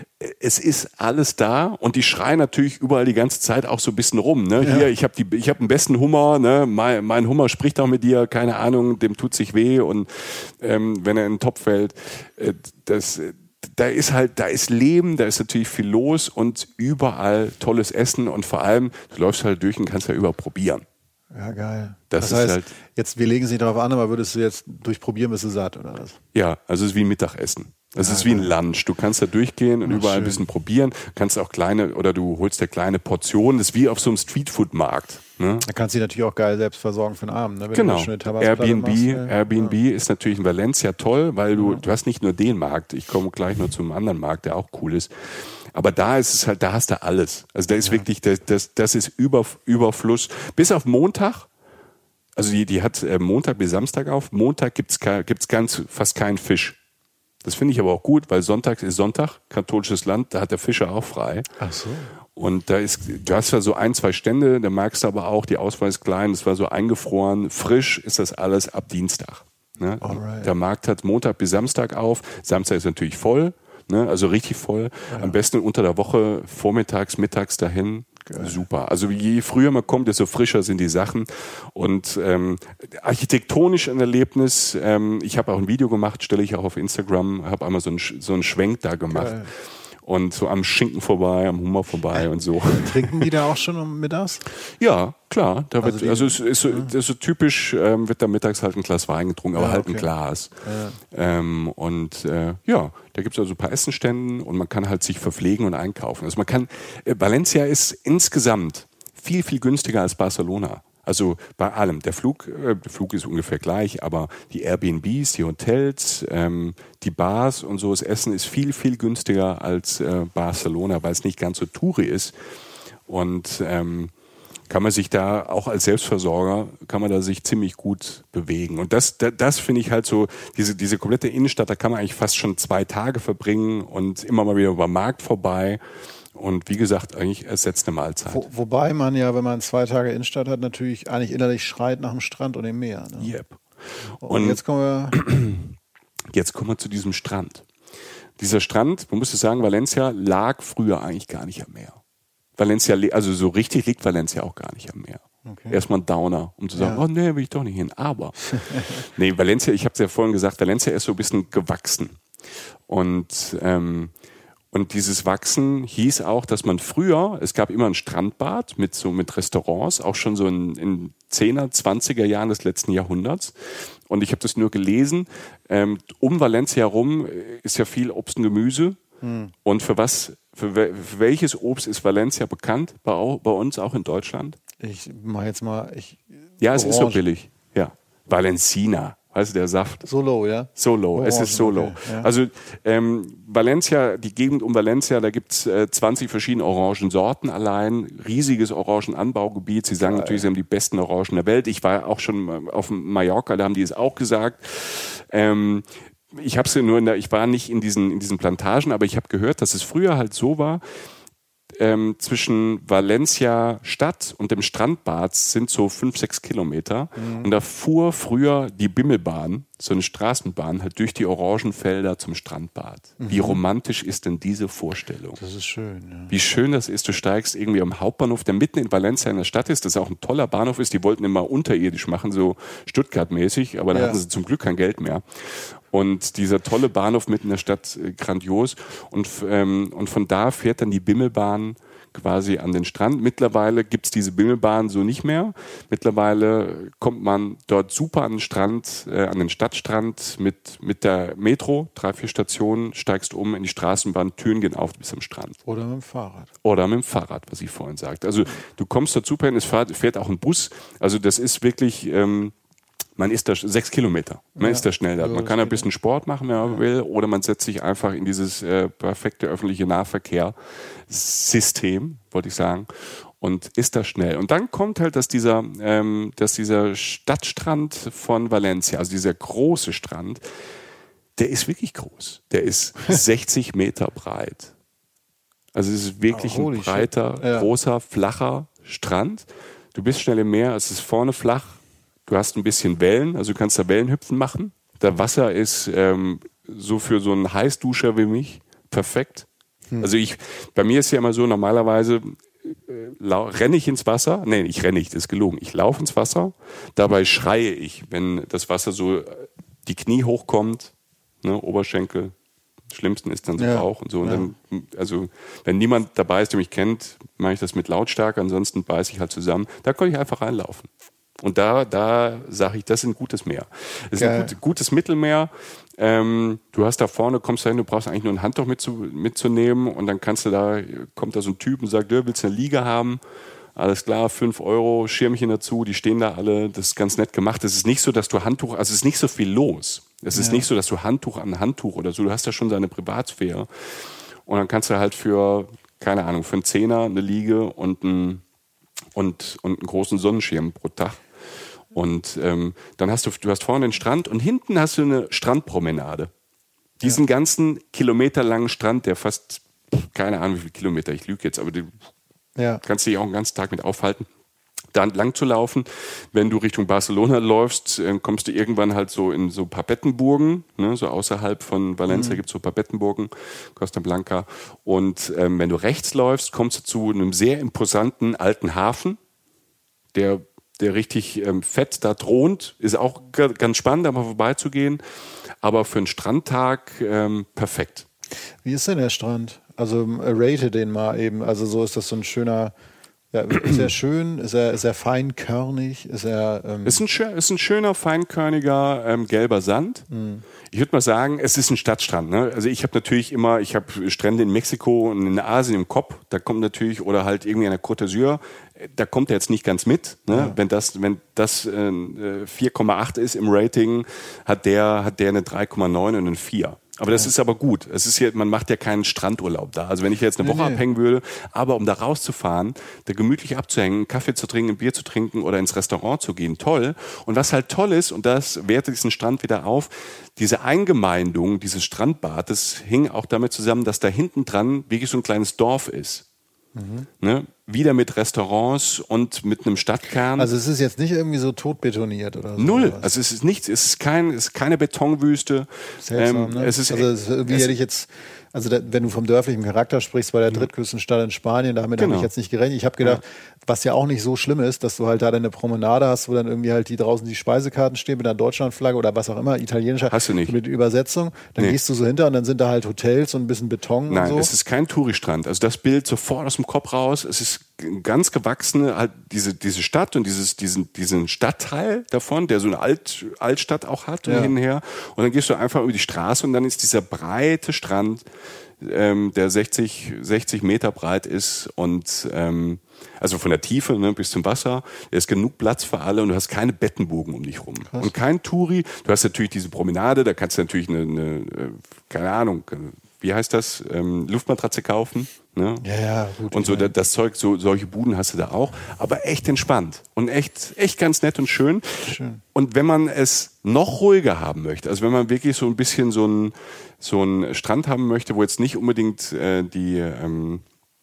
Es ist alles da und die schreien natürlich überall die ganze Zeit auch so ein bisschen rum. Ne? Ja. Hier, ich habe die, ich habe den besten Hummer. Ne? Mein, mein Hummer spricht auch mit dir. Keine Ahnung, dem tut sich weh und ähm, wenn er in den Topf fällt, äh, das, da ist halt, da ist Leben, da ist natürlich viel los und überall tolles Essen und vor allem, du läufst halt durch und kannst ja überall probieren. Ja, geil. Das, das heißt, ist halt, jetzt, wir legen es nicht darauf an, aber würdest du jetzt durchprobieren, bist du satt oder was? Ja, also es ist wie ein Mittagessen. Das ja, ist wie ein Lunch. Du kannst da durchgehen und Ach, überall schön. ein bisschen probieren. Kannst auch kleine, oder du holst dir kleine Portionen. Das ist wie auf so einem Streetfood-Markt. Ne? Da kannst du dich natürlich auch geil selbst versorgen für den Abend. Ne? Wenn genau. Du schon eine Airbnb, machst, ja. Airbnb ja. ist natürlich in Valencia toll, weil du, du hast nicht nur den Markt. Ich komme gleich noch zum anderen Markt, der auch cool ist. Aber da ist es halt, da hast du alles. Also da ist ja. wirklich, das, das, das ist Über, Überfluss. Bis auf Montag. Also die, die hat äh, Montag bis Samstag auf. Montag gibt's gibt's ganz fast keinen Fisch. Das finde ich aber auch gut, weil Sonntag ist Sonntag, katholisches Land, da hat der Fischer auch frei. Ach so. Und da ist, du hast ja so ein, zwei Stände, da merkst du aber auch, die Auswahl ist klein, es war so eingefroren. Frisch ist das alles ab Dienstag. Ne? Der Markt hat Montag bis Samstag auf. Samstag ist natürlich voll, ne? Also richtig voll. Ja. Am besten unter der Woche, vormittags, mittags dahin. Geil. Super. Also je früher man kommt, desto frischer sind die Sachen. Und ähm, architektonisch ein Erlebnis. Ähm, ich habe auch ein Video gemacht, stelle ich auch auf Instagram, habe einmal so einen, so einen Schwenk da gemacht. Geil. Und so am Schinken vorbei, am Hummer vorbei und so. Trinken die da auch schon mittags? Ja, klar. Da wird, also, also es ist so, das ist so typisch, ähm, wird da mittags halt ein Glas Wein getrunken, aber ja, halt okay. ein Glas. Ja. Ähm, und äh, ja, da gibt es also ein paar Essenständen und man kann halt sich verpflegen und einkaufen. Also man kann, äh, Valencia ist insgesamt viel, viel günstiger als Barcelona. Also bei allem. Der Flug, äh, der Flug ist ungefähr gleich, aber die Airbnbs, die Hotels, ähm, die Bars und so, das Essen ist viel, viel günstiger als äh, Barcelona, weil es nicht ganz so touri ist. Und ähm, kann man sich da auch als Selbstversorger, kann man da sich ziemlich gut bewegen. Und das, das, das finde ich halt so, diese, diese komplette Innenstadt, da kann man eigentlich fast schon zwei Tage verbringen und immer mal wieder über den Markt vorbei. Und wie gesagt, eigentlich ersetzt eine Mahlzeit. Wo, wobei man ja, wenn man zwei Tage Innenstadt hat, natürlich eigentlich innerlich schreit nach dem Strand und dem Meer. Ne? Yep. Und, und jetzt kommen wir... Jetzt kommen wir zu diesem Strand. Dieser Strand, man muss sagen, Valencia lag früher eigentlich gar nicht am Meer. Valencia, also so richtig liegt Valencia auch gar nicht am Meer. Okay. Erstmal ein Downer, um zu sagen, ja. oh nee, will ich doch nicht hin. Aber, nee, Valencia, ich habe es ja vorhin gesagt, Valencia ist so ein bisschen gewachsen. Und ähm, Und dieses Wachsen hieß auch, dass man früher, es gab immer ein Strandbad mit so mit Restaurants, auch schon so in, in zehner, zwanziger Jahren des letzten Jahrhunderts. Und ich habe das nur gelesen, ähm, um Valencia herum ist ja viel Obst und Gemüse. Hm. Und für was, für, we, für welches Obst ist Valencia bekannt? Bei, bei uns auch in Deutschland? Ich mach jetzt mal... Ich, ja, es Orange. Ist so billig. Ja, Valencina. Weißt du, der Saft. Solo, ja? Solo, oh, es ist Solo. Okay, ja. Also ähm, Valencia, die Gegend um Valencia, da gibt's äh, zwanzig verschiedene Orangensorten allein, riesiges Orangenanbaugebiet. Sie sagen Geil. Natürlich, sie haben die besten Orangen der Welt. Ich war auch schon auf Mallorca, da haben die es auch gesagt. Ähm, ich habe nur in der, ich war nicht in diesen in diesen Plantagen, aber ich habe gehört, dass es früher halt so war. Ähm, zwischen Valencia Stadt und dem Strandbad sind so fünf, sechs Kilometer. Mhm. Und da fuhr früher die Bimmelbahn, so eine Straßenbahn, halt durch die Orangenfelder zum Strandbad. Mhm. Wie romantisch ist denn diese Vorstellung? Das ist schön, ja. Wie schön das ist, du steigst irgendwie am Hauptbahnhof, der mitten in Valencia in der Stadt ist, das auch ein toller Bahnhof ist. Die wollten immer unterirdisch machen, so Stuttgart-mäßig, aber da ja. hatten sie zum Glück kein Geld mehr. Und dieser tolle Bahnhof mitten in der Stadt, äh, grandios. Und, ähm, und von da fährt dann die Bimmelbahn quasi an den Strand. Mittlerweile gibt es diese Bimmelbahn so nicht mehr. Mittlerweile kommt man dort super an den Strand, äh, an den Stadtstrand mit, mit der Metro, drei, vier Stationen, steigst um in die Straßenbahn, Türen gehen auf, bis am Strand. Oder mit dem Fahrrad. Oder mit dem Fahrrad, was ich vorhin sagte. Also du kommst dort super hin, es fährt, fährt auch ein Bus. Also das ist wirklich... Ähm, Man ist da sechs Kilometer. Man ja. ist da schnell da. Man kann ein bisschen Sport machen, wenn man ja. will, oder man setzt sich einfach in dieses äh, perfekte öffentliche Nahverkehrssystem, wollte ich sagen, und ist da schnell. Und dann kommt halt, dass dieser, ähm, dass dieser Stadtstrand von Valencia, also dieser große Strand, der ist wirklich groß. Der ist sechzig Meter breit. Also es ist wirklich oh, ein breiter, ja. großer, flacher Strand. Du bist schnell im Meer, es ist vorne flach. Du hast ein bisschen Wellen, also du kannst da Wellenhüpfen machen. Das Wasser ist ähm, so für so einen Heißduscher wie mich perfekt. Hm. Also ich, bei mir ist ja immer so, normalerweise äh, lau- renne ich ins Wasser. Nee, ich renne nicht, das ist gelogen. Ich laufe ins Wasser, dabei schreie ich, wenn das Wasser so die Knie hochkommt, ne, Oberschenkel. Schlimmsten ist dann so ja. Bauch und so. Und ja. dann, also wenn niemand dabei ist, der mich kennt, mache ich das mit Lautstärke, ansonsten beiße ich halt zusammen. Da konnte ich einfach reinlaufen. Und da, da sage ich, das ist ein gutes Meer. Das ist ein gut, gutes Mittelmeer. Ähm, du hast da vorne, kommst da hin, du brauchst eigentlich nur ein Handtuch mitzu, mitzunehmen und dann kannst du da, kommt da so ein Typ und sagt, ja, willst du eine Liege haben? Alles klar, fünf Euro, Schirmchen dazu, die stehen da alle, das ist ganz nett gemacht. Es ist nicht so, dass du Handtuch, also es ist nicht so viel los. Es ist ja. nicht so, dass du Handtuch an Handtuch oder so, du hast da schon deine Privatsphäre. Und dann kannst du halt für, keine Ahnung, für einen Zehner eine Liege und, ein, und, und einen großen Sonnenschirm pro Tag. Und ähm, dann hast du, du hast vorne den Strand und hinten hast du eine Strandpromenade. Diesen ja. ganzen kilometerlangen Strand, der fast, keine Ahnung wie viele Kilometer, ich lüge jetzt, aber du ja. kannst dich auch den ganzen Tag mit aufhalten, da entlang zu laufen. Wenn du Richtung Barcelona läufst, äh, kommst du irgendwann halt so in so ein paar Bettenburgen, ne, so außerhalb von Valencia mhm. gibt es so ein paar Bettenburgen, Costa Blanca. Und ähm, wenn du rechts läufst, kommst du zu einem sehr imposanten alten Hafen, der der richtig ähm, fett da thront. Ist auch g- ganz spannend, da mal vorbeizugehen. Aber für einen Strandtag ähm, perfekt. Wie ist denn der Strand? Also äh, rate den mal eben. Also so ist das so ein schöner, ja, ist er schön, ist er, ist er feinkörnig, ist er... Ähm ist, ein schön, ist ein schöner, feinkörniger, ähm, gelber Sand. Mhm. Ich würde mal sagen, es ist ein Stadtstrand. Ne? Also ich habe natürlich immer, ich habe Strände in Mexiko und in Asien im Kopf. Da kommt natürlich, oder halt irgendwie an der Côte d'Azur, da kommt er jetzt nicht ganz mit. Ne? Ja. Wenn das, wenn das äh, vier Komma acht ist im Rating, hat der, hat der eine drei Komma neun und eine vier. Aber das ja. ist aber gut. Es ist hier, man macht ja keinen Strandurlaub da. Also wenn ich jetzt eine Woche nee, nee. abhängen würde, aber um da rauszufahren, da gemütlich abzuhängen, einen Kaffee zu trinken, ein Bier zu trinken oder ins Restaurant zu gehen, toll. Und was halt toll ist, und das wertet diesen Strand wieder auf, diese Eingemeindung dieses Strandbades hing auch damit zusammen, dass da hinten dran wirklich so ein kleines Dorf ist. Mhm. Ne? Wieder mit Restaurants und mit einem Stadtkern. Also es ist jetzt nicht irgendwie so totbetoniert oder so? Null. Oder also es ist nichts. Es ist, kein, es ist keine Betonwüste. Seltsam, ähm, ne? Es ist, also es, wie hätte ich jetzt, also da, wenn du vom dörflichen Charakter sprichst, bei der Drittküstenstadt in Spanien, damit genau. habe ich jetzt nicht gerechnet. Ich habe gedacht, ja. was ja auch nicht so schlimm ist, dass du halt da deine Promenade hast, wo dann irgendwie halt die draußen die Speisekarten stehen mit einer Deutschlandflagge oder was auch immer, italienischer. Hast du nicht. Mit Übersetzung. Dann nee. gehst du so hinter und dann sind da halt Hotels und ein bisschen Beton Nein, und so. Nein, es ist kein Touristrand. Also das Bild sofort aus dem Kopf raus. Es ist ganz gewachsene, halt diese, diese Stadt und dieses, diesen, diesen Stadtteil davon, der so eine Alt, Altstadt auch hat und ja. hin und her. Und dann gehst du einfach über die Straße und dann ist dieser breite Strand, ähm, der sechzig, sechzig Meter breit ist und ähm, also von der Tiefe ne, bis zum Wasser. Da ist genug Platz für alle und du hast keine Bettenbogen um dich rum. Krass. Und kein Touri. Du hast natürlich diese Promenade, da kannst du natürlich eine, eine keine Ahnung, wie heißt das, ähm, Luftmatratze kaufen. Ne? Ja, ja, gut. Und so das, das Zeug, so solche Buden hast du da auch, aber echt entspannt und echt, echt ganz nett und schön. schön. Und wenn man es noch ruhiger haben möchte, also wenn man wirklich so ein bisschen so einen so einen Strand haben möchte, wo jetzt nicht unbedingt äh, die ähm,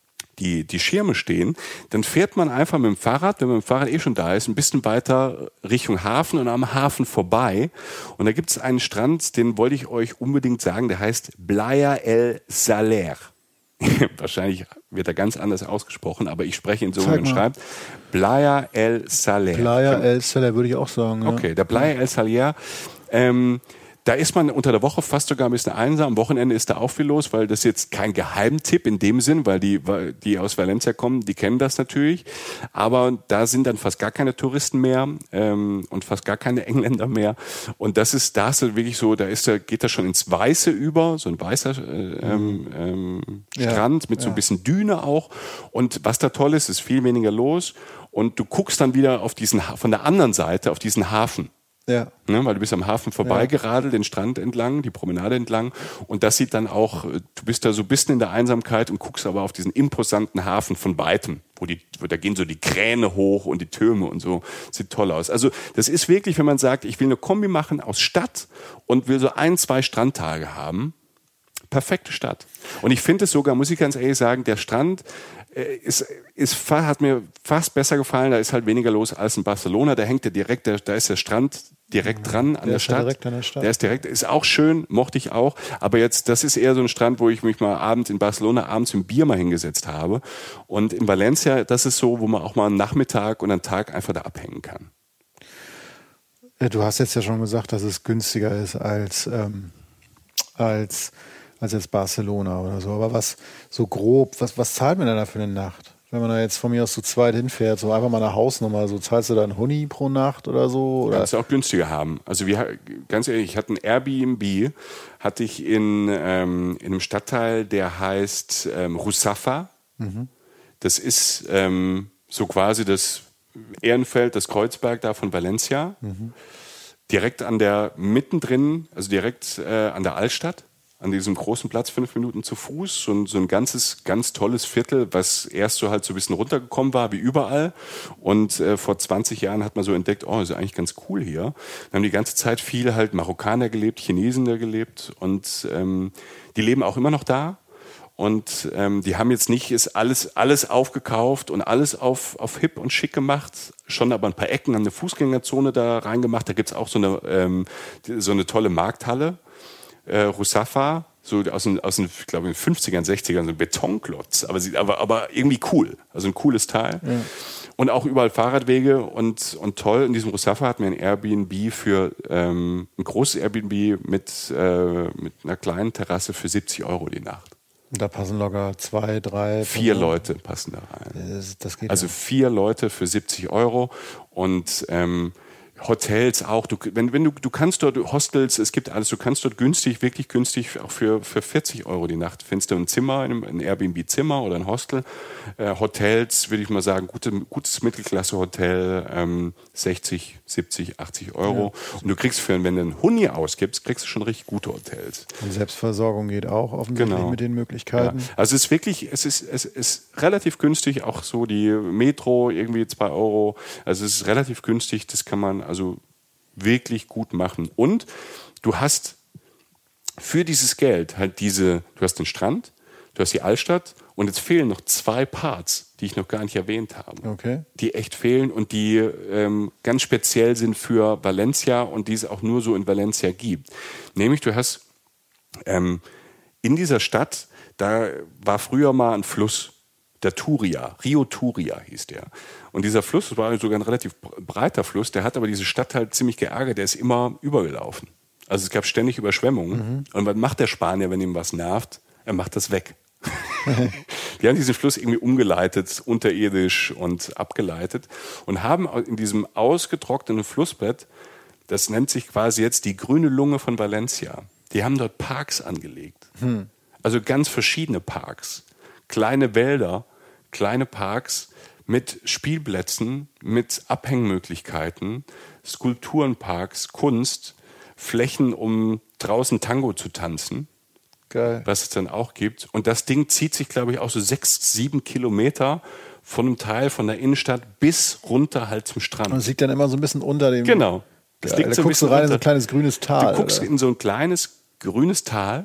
die die Schirme stehen, dann fährt man einfach mit dem Fahrrad, wenn man mit dem Fahrrad eh schon da ist, ein bisschen weiter Richtung Hafen und am Hafen vorbei. Und da gibt es einen Strand, den wollte ich euch unbedingt sagen, der heißt Playa El Saler. Wahrscheinlich wird er ganz anders ausgesprochen, aber ich spreche ihn so, wie man schreibt. Playa El Saler. Playa El Saler würde ich auch sagen. Ja. Okay, der Playa El Saler. Ähm, Da ist man unter der Woche fast sogar ein bisschen einsam. Am Wochenende ist da auch viel los, weil das jetzt kein Geheimtipp in dem Sinn, weil die, die aus Valencia kommen, die kennen das natürlich. Aber da sind dann fast gar keine Touristen mehr ähm, und fast gar keine Engländer mehr. Und das ist, da ist wirklich so, da ist, da geht das schon ins Weiße über, so ein weißer äh, ähm, ähm, Ja, Strand mit so ein ja. bisschen Düne auch. Und was da toll ist, ist viel weniger los. Und du guckst dann wieder auf diesen, von der anderen Seite auf diesen Hafen. Ja. Ne, weil du bist am Hafen vorbeigeradelt, den Strand entlang, die Promenade entlang. Und das sieht dann auch, du bist da so ein bisschen in der Einsamkeit und guckst aber auf diesen imposanten Hafen von Weitem. Wo die, wo da gehen so die Kräne hoch und die Türme und so. Sieht toll aus. Also das ist wirklich, wenn man sagt, ich will eine Kombi machen aus Stadt und will so ein, zwei Strandtage haben. Perfekte Stadt. Und ich finde es sogar, muss ich ganz ehrlich sagen, der Strand ist, ist, hat mir fast besser gefallen. Da ist halt weniger los als in Barcelona. Da hängt der direkt, der, da ist der Strand direkt dran an Der der ist ja Stadt. direkt an der Stadt. Der ist direkt, ist auch schön, mochte ich auch. Aber jetzt, das ist eher so ein Strand, wo ich mich mal abends in Barcelona abends im Bier mal hingesetzt habe. Und in Valencia, das ist so, wo man auch mal einen Nachmittag und einen Tag einfach da abhängen kann. Du hast jetzt ja schon gesagt, dass es günstiger ist als, ähm, als, als jetzt Barcelona oder so. Aber was so grob, was, was zahlt man denn da für eine Nacht? Wenn man da jetzt von mir aus zu zweit hinfährt, so einfach mal eine Hausnummer, so zahlst du da einen Huni pro Nacht oder so? Oder? Kannst du auch günstiger haben. Also wir, ganz ehrlich, ich hatte ein Airbnb, hatte ich in, ähm, in einem Stadtteil, der heißt ähm, Ruzafa. Mhm. Das ist ähm, so quasi das Ehrenfeld, das Kreuzberg da von Valencia. Mhm. Direkt an der, mittendrin, also direkt äh, an der Altstadt. An diesem großen Platz, fünf Minuten zu Fuß, so ein, so ein ganzes, ganz tolles Viertel, was erst so halt so ein bisschen runtergekommen war, wie überall. Und äh, vor zwanzig Jahren hat man so entdeckt, oh, ist eigentlich ganz cool hier. Dann haben die ganze Zeit viel halt Marokkaner gelebt, Chinesen da gelebt und ähm, die leben auch immer noch da. Und ähm, die haben jetzt nicht ist alles, alles aufgekauft und alles auf, auf hip und schick gemacht, schon aber ein paar Ecken an eine Fußgängerzone da reingemacht. Da gibt's auch so eine, ähm, so eine tolle Markthalle. Äh, Ruzafa, so aus den, aus den, ich glaube, in den fünfzigern, sechzigern, so ein Betonklotz, aber, sie, aber, aber irgendwie cool, also ein cooles Teil. Ja. Und auch überall Fahrradwege und, und toll. In diesem Ruzafa hatten wir ein Airbnb für, ähm, ein großes Airbnb mit, äh, mit einer kleinen Terrasse für siebzig Euro die Nacht. Und da passen locker zwei, drei... Vier Personen. Leute passen da rein. Das, das geht also ja. vier Leute für siebzig Euro und ähm, Hotels auch. Du, wenn, wenn du, du kannst dort Hostels, es gibt alles, du kannst dort günstig, wirklich günstig, auch für, für vierzig Euro die Nacht findest du ein Zimmer, ein Airbnb-Zimmer oder ein Hostel. Äh, Hotels, würde ich mal sagen, gute, gutes Mittelklasse-Hotel, ähm, sechzig, siebzig, achtzig Euro. Ja. Und du kriegst für, wenn du einen Huni ausgibst, kriegst du schon richtig gute Hotels. Und Selbstversorgung geht auch offensichtlich genau. mit den Möglichkeiten. Ja. Also es ist wirklich, es ist, es ist relativ günstig, auch so die Metro irgendwie zwei Euro. Also es ist relativ günstig, das kann man also wirklich gut machen. Und du hast für dieses Geld halt diese, du hast den Strand, du hast die Altstadt und jetzt fehlen noch zwei Parts, die ich noch gar nicht erwähnt habe. Okay. Die echt fehlen und die ähm, ganz speziell sind für Valencia und die es auch nur so in Valencia gibt. Nämlich du hast ähm, in dieser Stadt, da war früher mal ein Fluss, der Turia, Rio Turia hieß der. Und dieser Fluss, das war sogar ein relativ breiter Fluss, der hat aber diese Stadt halt ziemlich geärgert, der ist immer übergelaufen. Also es gab ständig Überschwemmungen. Mhm. Und was macht der Spanier, wenn ihm was nervt? Er macht das weg. Die haben diesen Fluss irgendwie umgeleitet, unterirdisch und abgeleitet und haben in diesem ausgetrockneten Flussbett, das nennt sich quasi jetzt die grüne Lunge von Valencia, die haben dort Parks angelegt. Mhm. Also ganz verschiedene Parks. Kleine Wälder, kleine Parks mit Spielplätzen, mit Abhängmöglichkeiten, Skulpturenparks, Kunst, Flächen, um draußen Tango zu tanzen. Geil. Was es dann auch gibt. Und das Ding zieht sich, glaube ich, auch so sechs, sieben Kilometer von einem Teil von der Innenstadt bis runter halt zum Strand. Und es liegt dann immer so ein bisschen unter dem... Genau. Das Geil. liegt Da so ein guckst du bisschen rein unter. in so ein kleines grünes Tal. Du guckst oder? in so ein kleines grünes Tal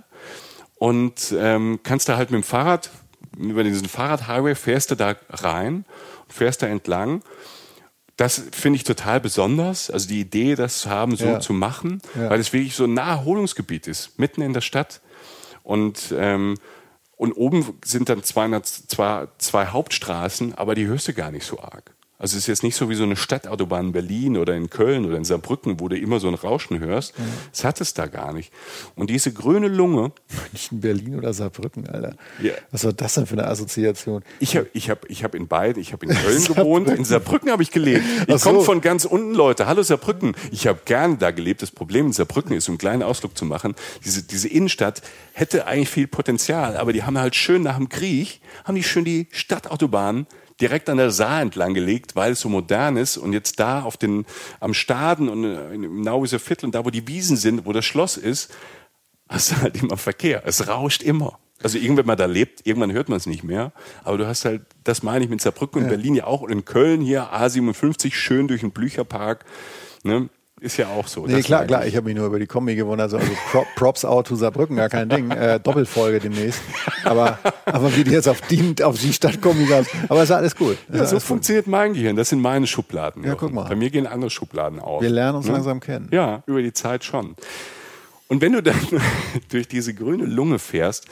und ähm, kannst da halt mit dem Fahrrad, über diesen Fahrradhighway fährst du da rein, fährst da entlang. Das finde ich total besonders, also die Idee, das zu haben, so ja. zu machen, ja. weil es wirklich so ein Naherholungsgebiet ist, mitten in der Stadt. Und, ähm, und oben sind dann zwei, zwei, zwei Hauptstraßen, aber die hörst du gar nicht so arg. Also es ist jetzt nicht so wie so eine Stadtautobahn in Berlin oder in Köln oder in Saarbrücken, wo du immer so ein Rauschen hörst. Mhm. Das hat es da gar nicht. Und diese grüne Lunge... Nicht in Berlin oder Saarbrücken, Alter. Ja. Was war das denn für eine Assoziation? Ich habe ich hab, ich hab in beiden, ich habe in Köln gewohnt, in Saarbrücken habe ich gelebt. Ich so. komme von ganz unten, Leute. Hallo Saarbrücken. Ich habe gerne da gelebt. Das Problem in Saarbrücken ist, um einen kleinen Ausflug zu machen, diese, diese Innenstadt hätte eigentlich viel Potenzial, aber die haben halt schön nach dem Krieg, haben die schön die Stadtautobahn direkt an der Saar entlang gelegt, weil es so modern ist und jetzt da auf den, am Staden und im Nauwieser Viertel und da, wo die Wiesen sind, wo das Schloss ist, hast du halt immer Verkehr. Es rauscht immer. Also irgendwann man da lebt, irgendwann hört man es nicht mehr. Aber du hast halt, das meine ich mit Saarbrücken und ja. Berlin ja auch und in Köln hier A siebenundfünfzig schön durch den Blücherpark, ne? Ist ja auch so. Nee, klar, klar. Ich habe mich nur über die Kombi gewundert. Also, also Pro, Props out to Saarbrücken, gar kein Ding. Äh, Doppelfolge demnächst. Aber, aber wie die jetzt auf die, auf die Stadtkombi gab. Aber ist alles gut. Ist Ja, so alles funktioniert gut. Mein Gehirn. Das sind meine Schubladen. Ja, guck mal. Bei mir gehen andere Schubladen auf. Wir lernen uns ne? langsam kennen. Ja, über die Zeit schon. Und wenn du dann durch diese grüne Lunge fährst,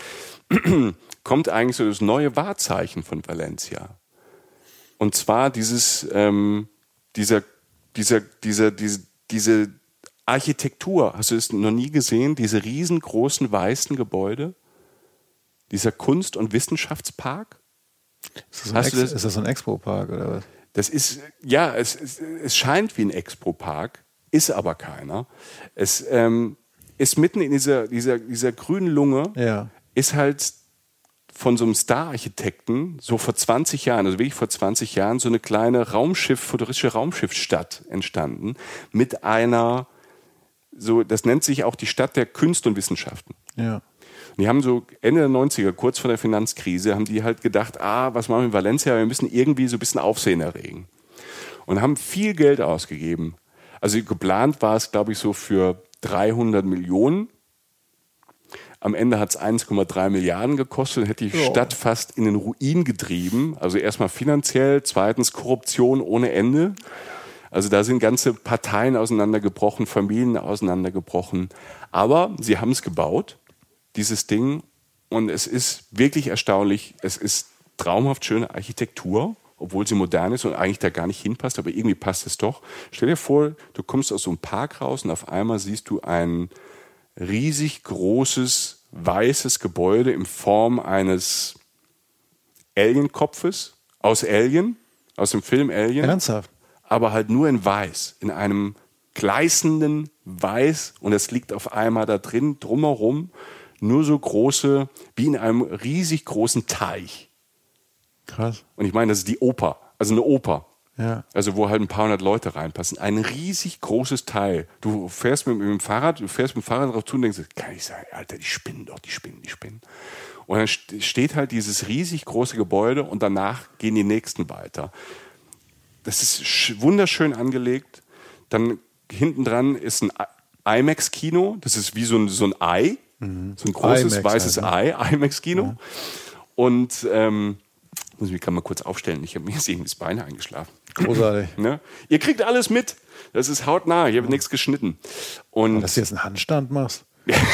kommt eigentlich so das neue Wahrzeichen von Valencia. Und zwar dieses, ähm, dieser, dieser, dieser, diese, diese Architektur, hast du es noch nie gesehen? Diese riesengroßen weißen Gebäude? Dieser Kunst- und Wissenschaftspark? Ist das, Ex- das? ist das so ein Expo-Park oder was? Das ist, ja, es, es, es scheint wie ein Expo-Park, ist aber keiner. Es ähm, ist mitten in dieser, dieser, dieser grünen Lunge, ja. ist halt von so einem Star-Architekten, so vor zwanzig Jahren, also wirklich vor zwanzig Jahren, so eine kleine Raumschiff, futuristische Raumschiffsstadt entstanden mit einer, so, das nennt sich auch die Stadt der Künste und Wissenschaften. Ja. Und die haben so Ende der neunziger, kurz vor der Finanzkrise, haben die halt gedacht, ah, was machen wir in Valencia? Wir müssen irgendwie so ein bisschen Aufsehen erregen. Und haben viel Geld ausgegeben. Also geplant war es, glaube ich, so für dreihundert Millionen. Am Ende hat es eins Komma drei Milliarden gekostet und hätte die oh. Stadt fast in den Ruin getrieben. Also erstmal finanziell, zweitens Korruption ohne Ende. Also da sind ganze Parteien auseinandergebrochen, Familien auseinandergebrochen. Aber sie haben es gebaut, dieses Ding. Und es ist wirklich erstaunlich. Es ist traumhaft schöne Architektur, obwohl sie modern ist und eigentlich da gar nicht hinpasst. Aber irgendwie passt es doch. Stell dir vor, du kommst aus so einem Park raus und auf einmal siehst du ein riesig großes, weißes Gebäude in Form eines Alien-Kopfes aus Alien, aus dem Film Alien. Ernsthaft? Aber halt nur in weiß, in einem gleißenden Weiß und es liegt auf einmal da drin, drumherum, nur so große, wie in einem riesig großen Teich. Krass. Und ich meine, das ist die Oper, also eine Oper. Ja. Also wo halt ein paar hundert Leute reinpassen. Ein riesig großes Teil. Du fährst mit, mit dem Fahrrad, du fährst mit dem Fahrrad drauf zu und denkst, kann ich sagen, Alter, die spinnen doch, die spinnen, die spinnen. Und dann steht halt dieses riesig große Gebäude und danach gehen die nächsten weiter. Das ist wunderschön angelegt. Dann hinten dran ist ein IMAX-Kino. Das ist wie so ein, so ein Ei. Mhm. So ein großes, IMAX, weißes also. Ei. IMAX-Kino. Ja. Und ähm, muss ich mich gerade mal kurz aufstellen. Ich habe mir jetzt irgendwie das Bein eingeschlafen. Großartig. Ne? Ihr kriegt alles mit. Das ist hautnah. Ich habe nichts geschnitten. Und dass du jetzt einen Handstand machst?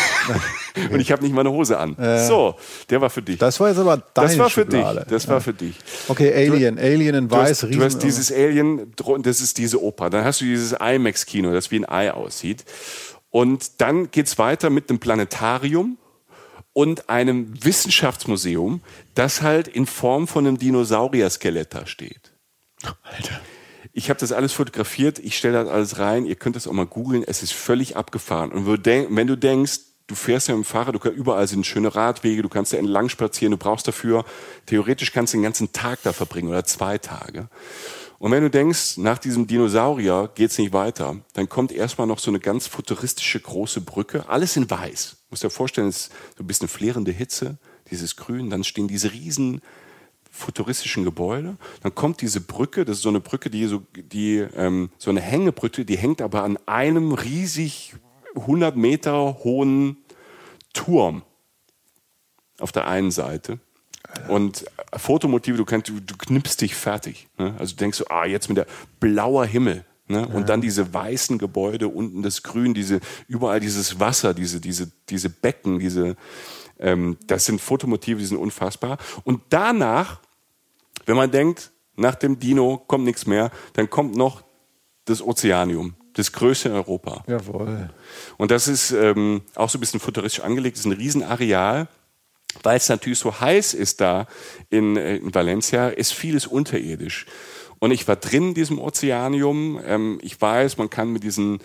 Und ich habe nicht meine Hose an. Äh, so, der war für dich. Das war jetzt aber deine Das war für Schublade. dich. Das ja. war für dich. Okay, Alien. Du, Alien in weiß. Du hast, du hast dieses Alien, das ist diese Oper. Dann hast du dieses IMAX-Kino, das wie ein Ei aussieht. Und dann geht's weiter mit einem Planetarium und einem Wissenschaftsmuseum, das halt in Form von einem Dinosaurier-Skelett da steht. Alter. Ich habe das alles fotografiert, ich stelle das alles rein, ihr könnt das auch mal googeln, es ist völlig abgefahren. Und wenn du denkst, du fährst ja mit dem Fahrrad, du kannst, überall sind schöne Radwege, du kannst da entlang spazieren, du brauchst dafür, theoretisch kannst du den ganzen Tag da verbringen oder zwei Tage. Und wenn du denkst, nach diesem Dinosaurier geht's nicht weiter, dann kommt erstmal noch so eine ganz futuristische große Brücke, alles in weiß. Du musst dir vorstellen, es ist so ein bisschen flirrende Hitze, dieses Grün, dann stehen diese riesen futuristischen Gebäude. Dann kommt diese Brücke, das ist so eine Brücke, die so, die, ähm, so eine Hängebrücke, die hängt aber an einem riesig hundert Meter hohen Turm auf der einen Seite. Und Fotomotive, du, kannst, du, du knippst dich fertig. Ne? Also du denkst so, ah, jetzt mit der blauer Himmel. Ne? Und ja. Dann diese weißen Gebäude, unten das Grün, diese, überall dieses Wasser, diese, diese, diese Becken, diese, ähm, das sind Fotomotive, die sind unfassbar. Und danach, wenn man denkt, Nach dem Dino kommt nichts mehr. Dann kommt noch das Ozeanium, das größte in Europa. Jawohl. Und das ist ähm, auch so ein bisschen futuristisch angelegt. Das ist ein Riesenareal. Weil es natürlich so heiß ist da in, in Valencia, ist vieles unterirdisch. Und ich war drin in diesem Ozeanium. Ähm, ich weiß, man kann mit diesen...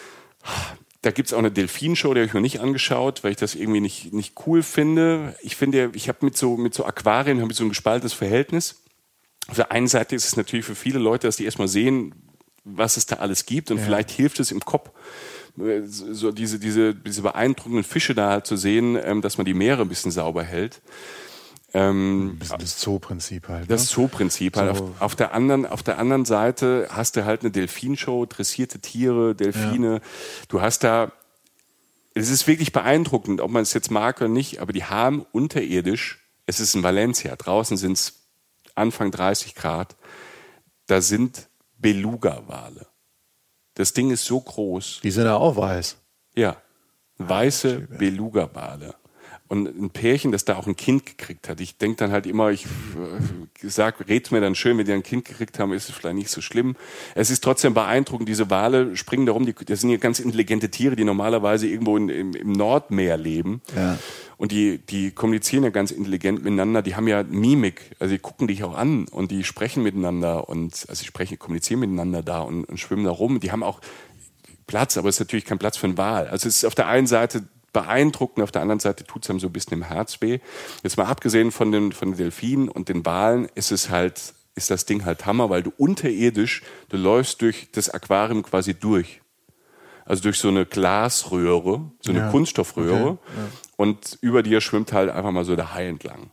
Da gibt es auch eine Delfinshow, die habe ich mir nicht angeschaut, weil ich das irgendwie nicht, nicht cool finde. Ich finde, ich habe mit so, mit so Aquarien hab ich so ein gespaltenes Verhältnis. Auf der einen Seite ist es natürlich für viele Leute, dass die erstmal sehen, was es da alles gibt. Und ja. vielleicht hilft es im Kopf, so diese, diese, diese beeindruckenden Fische da halt zu sehen, ähm, dass man die Meere ein bisschen sauber hält. Ähm, ein bisschen das Zooprinzip halt. Ne? Das Zooprinzip halt. So. Auf, auf, der anderen, auf der anderen Seite hast du halt eine Delfinshow, dressierte Tiere, Delfine. Ja. Du hast da, es ist wirklich beeindruckend, ob man es jetzt mag oder nicht, aber die haben unterirdisch, es ist in Valencia, draußen sind es Anfang dreißig Grad, da sind Beluga-Wale. Das Ding ist so groß. Die sind ja auch weiß. Ja, weiße Beluga-Wale. Und ein Pärchen, das da auch ein Kind gekriegt hat. Ich denke dann halt immer, ich äh, sag, red's mir dann schön, wenn die ein Kind gekriegt haben, ist es vielleicht nicht so schlimm. Es ist trotzdem beeindruckend, diese Wale springen darum, die, das sind ja ganz intelligente Tiere, die normalerweise irgendwo in, im, im Nordmeer leben. Ja. Und die, die kommunizieren ja ganz intelligent miteinander, die haben ja Mimik, also die gucken dich auch an und die sprechen miteinander und, also die sprechen, kommunizieren miteinander da und, und schwimmen da rum. Die haben auch Platz, aber es ist natürlich kein Platz für einen Wal. Also es ist auf der einen Seite beeindruckend, auf der anderen Seite tut es einem so ein bisschen im Herz weh. Jetzt mal abgesehen von den, von den Delfinen und den Walen ist es halt, ist das Ding halt Hammer, weil du unterirdisch, du läufst durch das Aquarium quasi durch. Also durch so eine Glasröhre, so eine ja. Kunststoffröhre okay. ja. und über dir schwimmt halt einfach mal so der Hai entlang.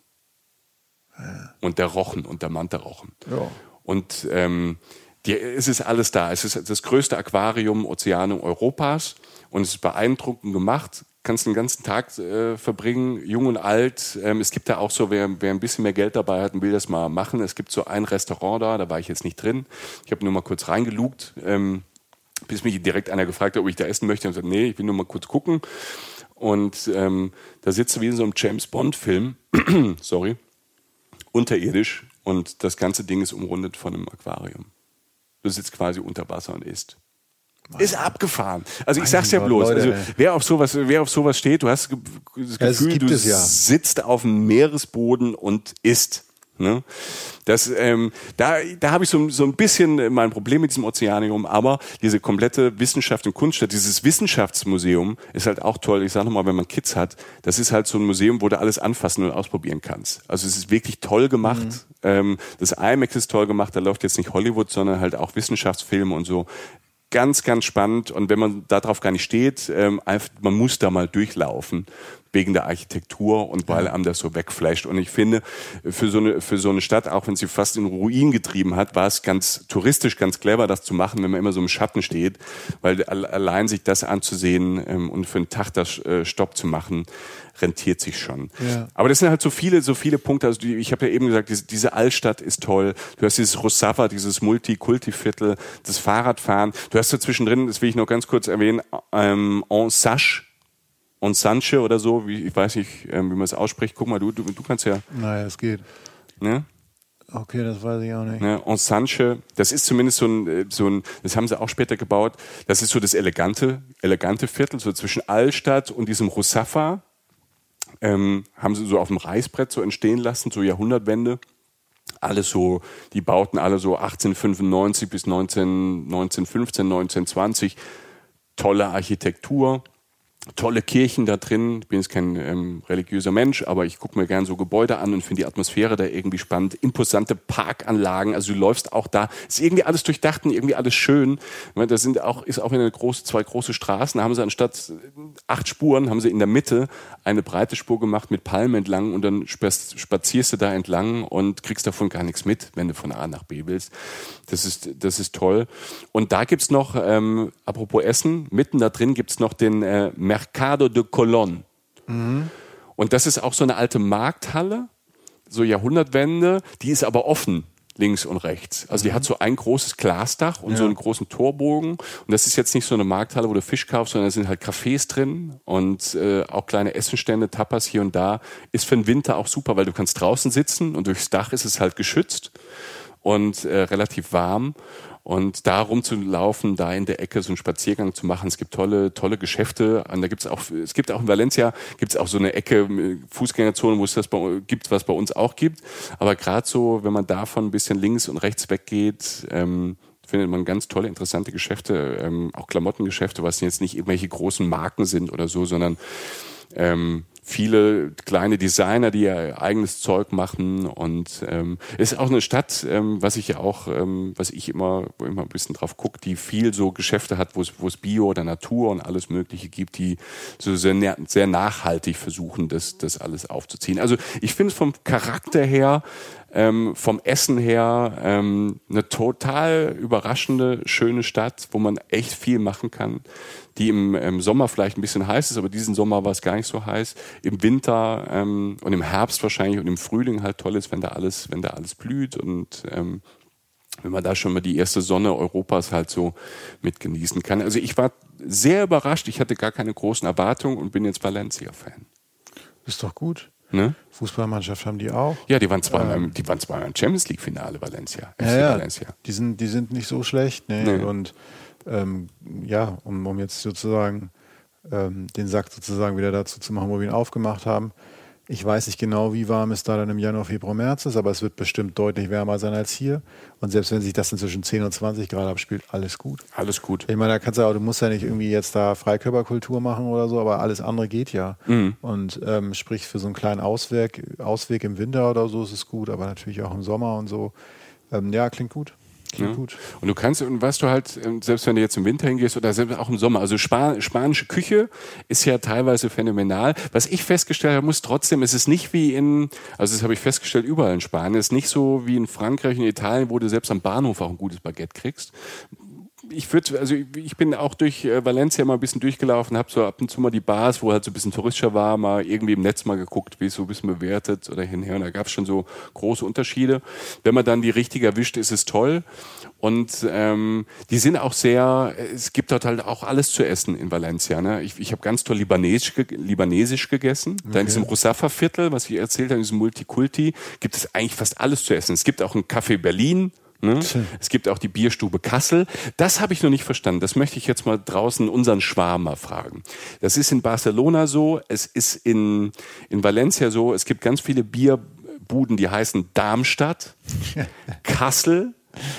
Ja. Und der Rochen und der Manta-Rochen. Ja. Und ähm, die, es ist alles da. Es ist das größte Aquarium, Ozeanum Europas und es ist beeindruckend gemacht. Kannst den ganzen Tag äh, verbringen, jung und alt. Ähm, es gibt da auch so, wer, wer ein bisschen mehr Geld dabei hat und will das mal machen. Es gibt so ein Restaurant da, da war ich jetzt nicht drin. Ich habe nur mal kurz reingelugt, ähm, bis mich direkt einer gefragt hat, ob ich da essen möchte. Und ich gesagt, nee, ich will nur mal kurz gucken. Und ähm, da sitzt du wie in so einem James-Bond-Film, sorry, unterirdisch. Und das ganze Ding ist umrundet von einem Aquarium. Du sitzt quasi unter Wasser und isst. Ist abgefahren. Also ich sag's ja bloß, also wer auf sowas, wer auf sowas steht, du hast das Gefühl, du ja. sitzt auf dem Meeresboden und isst. Ne? Das, ähm, da, da habe ich so, so ein bisschen mein Problem mit diesem Ozeanium, aber diese komplette Wissenschaft und Kunststadt, dieses Wissenschaftsmuseum ist halt auch toll. Ich sage nochmal, wenn man Kids hat, das ist halt so ein Museum, wo du alles anfassen und ausprobieren kannst. Also es ist wirklich toll gemacht. Mhm. Ähm, das IMAX ist toll gemacht, da läuft jetzt nicht Hollywood, sondern halt auch Wissenschaftsfilme und so. Ganz, ganz spannend. Und wenn man darauf gar nicht steht, ähm, einfach, man muss da mal durchlaufen wegen der Architektur und weil einem das so wegflasht. Und ich finde, für so eine, für so eine Stadt, auch wenn sie fast in Ruin getrieben hat, war es ganz touristisch, ganz clever, das zu machen, wenn man immer so im Schatten steht, weil allein sich das anzusehen ähm, und für einen Tag das äh, Stopp zu machen, rentiert sich schon. Ja. Aber das sind halt so viele, so viele Punkte. Also die, ich habe ja eben gesagt, diese, diese Altstadt ist toll. Du hast dieses Rossava, dieses Multikulti-Viertel, das Fahrradfahren. Du hast da zwischendrin, das will ich noch ganz kurz erwähnen, ähm, Ensanche, Ensanche oder so, wie, ich weiß nicht, ähm, wie man es ausspricht. Guck mal, du, du, du kannst ja. Naja, es geht. Ne? Okay, das weiß ich auch nicht. Ne, Ensanche, das ist zumindest so ein, so ein, das haben sie auch später gebaut. Das ist so das elegante, elegante Viertel, so zwischen Altstadt und diesem Rossava. Ähm, haben sie so auf dem Reißbrett so entstehen lassen, so Jahrhundertwende. Alles so, die bauten alle so achtzehnhundertfünfundneunzig bis neunzehn, neunzehnhundertfünfzehn, neunzehnhundertzwanzig. Tolle Architektur. Tolle Kirchen da drin. Ich bin jetzt kein ähm, religiöser Mensch, aber ich gucke mir gerne so Gebäude an und finde die Atmosphäre da irgendwie spannend. Imposante Parkanlagen, also du läufst auch da. Ist irgendwie alles durchdacht und irgendwie alles schön. Da sind auch, ist auch eine große, zwei große Straßen. Da haben sie anstatt acht Spuren, haben sie in der Mitte eine breite Spur gemacht mit Palmen entlang und dann spazierst du da entlang und kriegst davon gar nichts mit, wenn du von A nach B willst. Das ist, das ist toll. Und da gibt's noch, ähm, apropos Essen, mitten da drin gibt's noch den äh, Mercado de Colón. Mhm. Und das ist auch so eine alte Markthalle, so Jahrhundertwende, die ist aber offen, links und rechts. Also die mhm. hat so ein großes Glasdach und ja. so einen großen Torbogen. Und das ist jetzt nicht so eine Markthalle, wo du Fisch kaufst, sondern da sind halt Cafés drin und äh, auch kleine Essenstände, Tapas hier und da. Ist für den Winter auch super, weil du kannst draußen sitzen und durchs Dach ist es halt geschützt. und äh, relativ warm. Und da rumzulaufen, da in der Ecke so einen Spaziergang zu machen. Es gibt tolle, tolle Geschäfte. Und da gibt's auch, es gibt auch in Valencia gibt's auch so eine Ecke, Fußgängerzone, wo es das bei, gibt, was bei uns auch gibt. Aber gerade so, wenn man davon ein bisschen links und rechts weggeht, ähm, findet man ganz tolle, interessante Geschäfte, ähm, auch Klamottengeschäfte, was jetzt nicht irgendwelche großen Marken sind oder so, sondern ähm, viele kleine Designer, die ihr eigenes Zeug machen, und ähm, ist auch eine Stadt, ähm, was ich ja auch, ähm, was ich immer, wo ich immer ein bisschen drauf gucke, die viel so Geschäfte hat, wo es wo es Bio oder Natur und alles Mögliche gibt, die so sehr, sehr nachhaltig versuchen, das das alles aufzuziehen. Also ich finde es vom Charakter her, ähm, vom Essen her, ähm, eine total überraschende, schöne Stadt, wo man echt viel machen kann, die im, im Sommer vielleicht ein bisschen heiß ist, aber diesen Sommer war es gar nicht so heiß. Im Winter ähm, und im Herbst wahrscheinlich und im Frühling halt toll ist, wenn da alles, wenn da alles blüht, und ähm, wenn man da schon mal die erste Sonne Europas halt so mit genießen kann. Also ich war sehr überrascht, ich hatte gar keine großen Erwartungen und bin jetzt Valencia-Fan. Ist doch gut. Ne? Fußballmannschaft haben die auch. Ja, die waren zweimal, Ähm, die waren zweimal im Champions League Finale, Valencia. F C Ja, ja. Valencia. Die sind, die sind nicht so schlecht. Nee. Nee. Und ähm, ja, um, um jetzt sozusagen ähm, den Sack sozusagen wieder dazu zu machen, wo wir ihn aufgemacht haben. Ich weiß nicht genau, wie warm es da dann im Januar, Februar, März ist, aber es wird bestimmt deutlich wärmer sein als hier. Und selbst wenn sich das inzwischen zehn und zwanzig Grad abspielt, alles gut. Alles gut. Ich meine, da kannst du auch, du musst ja nicht irgendwie jetzt da Freikörperkultur machen oder so, aber alles andere geht ja. Mhm. Und ähm, sprich, für so einen kleinen Ausweg, Ausweg im Winter oder so ist es gut, aber natürlich auch im Sommer und so. Ähm, ja, klingt gut. Klingt Ja. gut. Und du kannst, und weißt du halt, selbst wenn du jetzt im Winter hingehst oder selbst auch im Sommer, also Span spanische Küche ist ja teilweise phänomenal. Was ich festgestellt habe, muss trotzdem, es ist nicht wie in, also das habe ich festgestellt, überall in Spanien, es ist nicht so wie in Frankreich und Italien, wo du selbst am Bahnhof auch ein gutes Baguette kriegst. Ich würde, also ich bin auch durch äh, Valencia mal ein bisschen durchgelaufen, habe so ab und zu mal die Bars, wo halt so ein bisschen touristischer war, mal irgendwie im Netz mal geguckt, wie es so ein bisschen bewertet oder hinher. Und da gab es schon so große Unterschiede. Wenn man dann die richtige erwischt, ist es toll. Und ähm, die sind auch sehr, es gibt dort halt auch alles zu essen in Valencia. Ne? Ich, ich habe ganz toll Libanesisch, ge libanesisch gegessen. Okay. Da in diesem Rusafa-Viertel, was ich erzählt habe, in diesem Multikulti, gibt es eigentlich fast alles zu essen. Es gibt auch ein Café Berlin. Ne? Es gibt auch die Bierstube Kassel. Das habe ich noch nicht verstanden. Das möchte ich jetzt mal draußen unseren Schwarm mal fragen. Das ist in Barcelona so, es ist in, in Valencia so, es gibt ganz viele Bierbuden, die heißen Darmstadt, Kassel,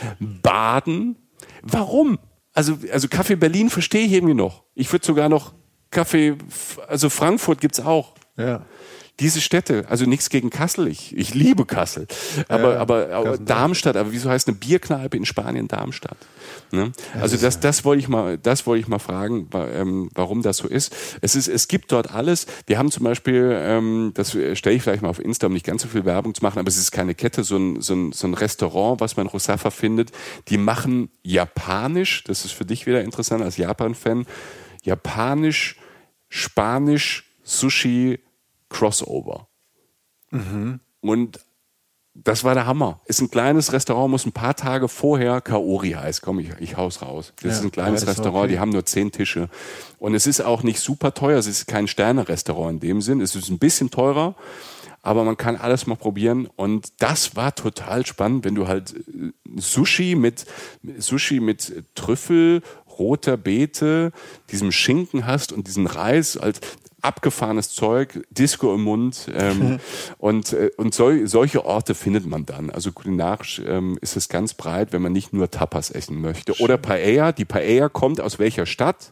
Baden. Warum? Also, also Café Berlin verstehe ich irgendwie noch. Ich würde sogar noch Café, also Frankfurt gibt's auch. Ja. Diese Städte, also nichts gegen Kassel, ich, ich liebe Kassel, aber, ja, aber, aber Darmstadt, aber wieso heißt eine Bierkneipe in Spanien Darmstadt? Ne? Also das, das wollte ich mal, das wollte ich mal fragen, warum das so ist. Es ist, es gibt dort alles. Wir haben zum Beispiel, ähm, das stelle ich vielleicht mal auf Insta, um nicht ganz so viel Werbung zu machen, aber es ist keine Kette, so ein, so ein, so ein Restaurant, was man in Rusafa findet. Die machen japanisch, das ist für dich wieder interessant als Japan-Fan, japanisch, spanisch, Sushi, Crossover. Mhm. Und das war der Hammer. Ist ein kleines Restaurant, muss ein paar Tage vorher, Kaori heißt, komm, ich, ich hau's raus. Das ja, ist ein kleines Restaurant, okay. Die haben nur zehn Tische. Und es ist auch nicht super teuer, es ist kein Sterne-Restaurant in dem Sinn, es ist ein bisschen teurer, aber man kann alles mal probieren. Und das war total spannend, wenn du halt Sushi mit, Sushi mit Trüffel, roter Beete, diesem Schinken hast und diesen Reis als abgefahrenes Zeug, Disco im Mund ähm, und, äh, und sol solche Orte findet man dann. Also kulinarisch ähm, ist es ganz breit, wenn man nicht nur Tapas essen möchte. Oder Paella. Die Paella kommt aus welcher Stadt?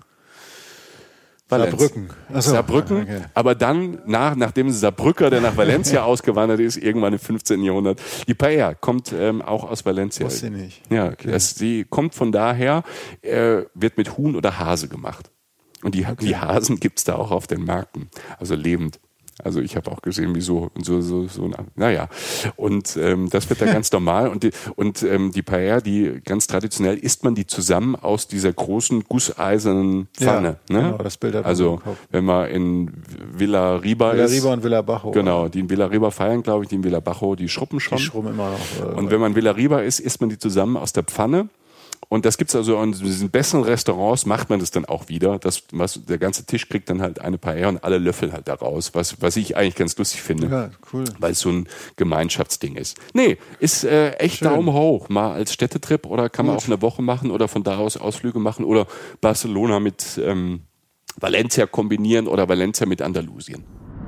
Saarbrücken. So. Saarbrücken. Okay. Aber dann, nach, nachdem ein Saarbrücker, der nach Valencia ausgewandert ist, irgendwann im fünfzehnten Jahrhundert, die Paella kommt ähm, auch aus Valencia. Wusste ich nicht. Ja, okay. das, die kommt von daher, äh, wird mit Huhn oder Hase gemacht. Und die, okay. die Hasen gibt's da auch auf den Märkten, also lebend. Also ich habe auch gesehen, wie so, so, so, so naja. Und ähm, das wird da ganz normal. Und die, und ähm, die Paella, die ganz traditionell isst man die zusammen aus dieser großen gusseisernen Pfanne. Ja, ne? Genau, das Bild hat also wenn man in Villa Riba Villa ist. Riba und Villa Bajo. Genau, die in Villa Riba feiern, glaube ich, die in Villa Bajo, die schruppen schon. Die schrubben immer noch. Äh, und wenn man in Villa Riba ist, isst man die zusammen aus der Pfanne. Und das gibt's also in diesen besseren Restaurants, macht man das dann auch wieder. Das, was, der ganze Tisch kriegt dann halt eine Paella und alle löffeln halt da raus, was, was ich eigentlich ganz lustig finde. Ja, cool. Weil es so ein Gemeinschaftsding ist. Nee, ist äh, echt Schön. Daumen hoch. Mal als Städtetrip oder kann Gut. man auch eine Woche machen oder von da aus Ausflüge machen oder Barcelona mit ähm, Valencia kombinieren oder Valencia mit Andalusien.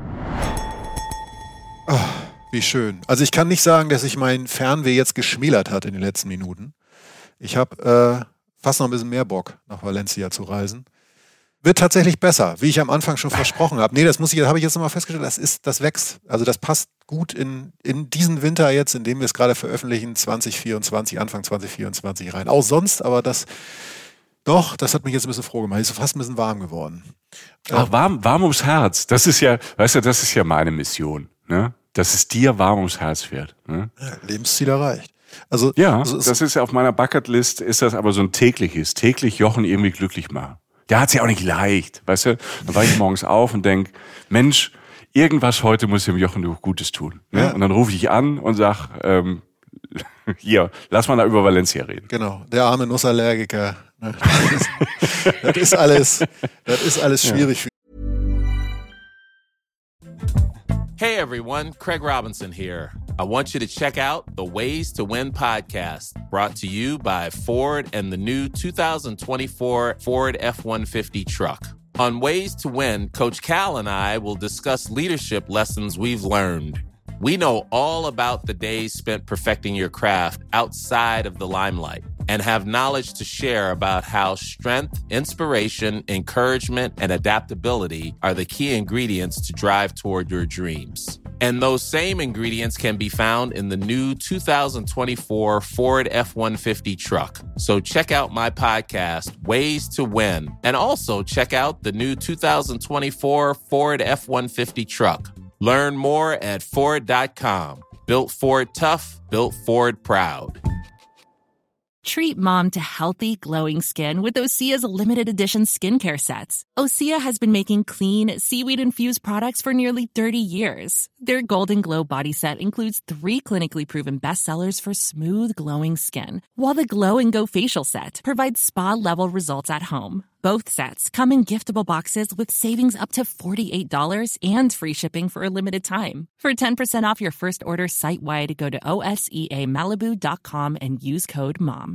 Oh, wie schön. Also ich kann nicht sagen, dass sich mein Fernweh jetzt geschmälert hat in den letzten Minuten. Ich habe äh, fast noch ein bisschen mehr Bock, nach Valencia zu reisen. Wird tatsächlich besser, wie ich am Anfang schon versprochen habe. Nee, das muss ich, das habe ich jetzt nochmal festgestellt, das ist, das wächst. Also das passt gut in, in diesen Winter jetzt, in dem wir es gerade veröffentlichen, zwanzig vierundzwanzig, Anfang zwanzig vierundzwanzig rein. Auch sonst, aber das, doch, das hat mich jetzt ein bisschen froh gemacht. Ist fast ein bisschen warm geworden. Ach, warm, warm ums Herz. Das ist ja, weißt du, das ist ja meine Mission, ne? Dass es dir warm ums Herz wird. Ne? Ja, Lebensziel erreicht. Also, ja, also das ist ja auf meiner Bucketlist, ist das aber so ein tägliches, täglich Jochen irgendwie glücklich machen. Der hat's ja auch nicht leicht, weißt du? Dann wache ich morgens auf und denk, Mensch, irgendwas heute muss dem Jochen Gutes tun. Ne? Ja. Und dann rufe ich an und sag, ähm, hier, lass mal da über Valencia reden. Genau, der arme Nussallergiker. Das ist, das ist alles, das ist alles schwierig. Ja. Hey everyone, Craig Robinson here. I want you to check out the Ways to Win podcast, brought to you by Ford and the new two thousand twenty-four Ford F one fifty truck. On Ways to Win, Coach Cal and I will discuss leadership lessons we've learned. We know all about the days spent perfecting your craft outside of the limelight and have knowledge to share about how strength, inspiration, encouragement, and adaptability are the key ingredients to drive toward your dreams. And those same ingredients can be found in the new two thousand twenty-four Ford F one fifty truck. So check out my podcast, Ways to Win, and also check out the new two thousand twenty-four Ford F one fifty truck. Learn more at Ford dot com. Built Ford tough, built Ford proud. Treat mom to healthy, glowing skin with Osea's limited edition skincare sets. Osea has been making clean, seaweed-infused products for nearly thirty years. Their Golden Glow body set includes three clinically proven bestsellers for smooth, glowing skin, while the Glow and Go facial set provides spa-level results at home. Both sets come in giftable boxes with savings up to forty-eight dollars and free shipping for a limited time. For ten percent off your first order site-wide, go to O S E A Malibu dot com and use code MOM.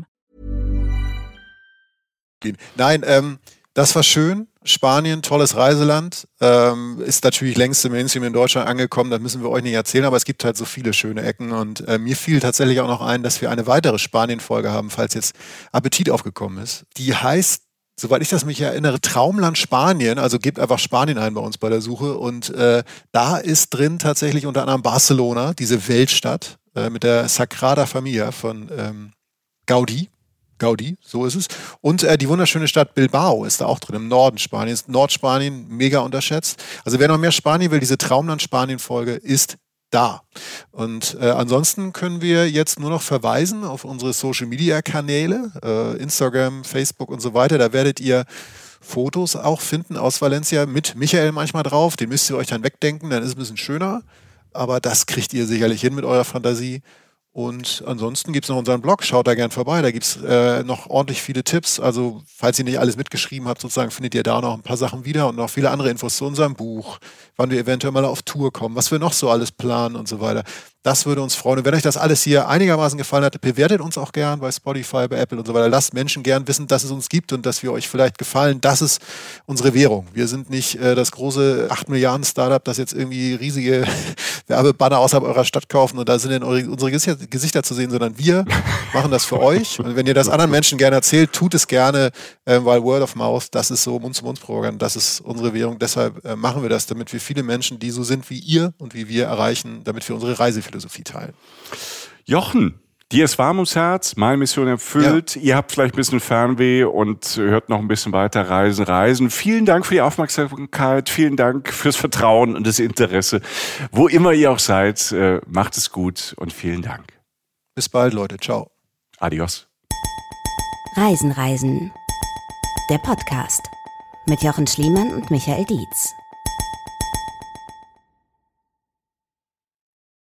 Nein, ähm, das war schön. Spanien, tolles Reiseland. Ähm, ist natürlich längst im Mainstream in Deutschland angekommen, das müssen wir euch nicht erzählen, aber es gibt halt so viele schöne Ecken und äh, mir fiel tatsächlich auch noch ein, dass wir eine weitere Spanien-Folge haben, falls jetzt Appetit aufgekommen ist. Die heißt, soweit ich das mich erinnere, Traumland Spanien, also gebt einfach Spanien ein bei uns bei der Suche und äh, da ist drin tatsächlich unter anderem Barcelona, diese Weltstadt äh, mit der Sagrada Familia von ähm, Gaudí. Gaudí, so ist es. Und äh, die wunderschöne Stadt Bilbao ist da auch drin, im Norden Spaniens. Nordspanien, mega unterschätzt. Also wer noch mehr Spanien will, diese Traumland Spanien-Folge ist da. Und äh, ansonsten können wir jetzt nur noch verweisen auf unsere Social-Media-Kanäle, äh, Instagram, Facebook und so weiter. Da werdet ihr Fotos auch finden aus Valencia mit Michael manchmal drauf. Den müsst ihr euch dann wegdenken, dann ist es ein bisschen schöner. Aber das kriegt ihr sicherlich hin mit eurer Fantasie. Und ansonsten gibt es noch unseren Blog, schaut da gern vorbei, da gibt es äh, noch ordentlich viele Tipps, also falls ihr nicht alles mitgeschrieben habt, sozusagen findet ihr da noch ein paar Sachen wieder und noch viele andere Infos zu unserem Buch, wann wir eventuell mal auf Tour kommen, was wir noch so alles planen und so weiter. Das würde uns freuen. Und wenn euch das alles hier einigermaßen gefallen hat, bewertet uns auch gern bei Spotify, bei Apple und so weiter. Lasst Menschen gern wissen, dass es uns gibt und dass wir euch vielleicht gefallen. Das ist unsere Währung. Wir sind nicht äh, das große acht Milliarden Startup, das jetzt irgendwie riesige Werbebanner außerhalb eurer Stadt kaufen und da sind dann eure, unsere Gesichter zu sehen, sondern wir machen das für euch. Und wenn ihr das anderen Menschen gerne erzählt, tut es gerne, äh, weil Word of Mouth, das ist so Mund-zu-Mund-Propaganda, das ist unsere Währung. Deshalb äh, machen wir das, damit wir viele Menschen, die so sind wie ihr und wie wir, erreichen, damit wir unsere Reisephilosophie teilen. Jochen, dir ist warm ums Herz, meine Mission erfüllt. Ja. Ihr habt vielleicht ein bisschen Fernweh und hört noch ein bisschen weiter reisen, reisen. Vielen Dank für die Aufmerksamkeit, vielen Dank fürs Vertrauen und das Interesse. Wo immer ihr auch seid, äh, macht es gut und vielen Dank. Bis bald, Leute. Ciao. Adios. Reisen, Reisen. Der Podcast mit Jochen Schliemann und Michael Dietz.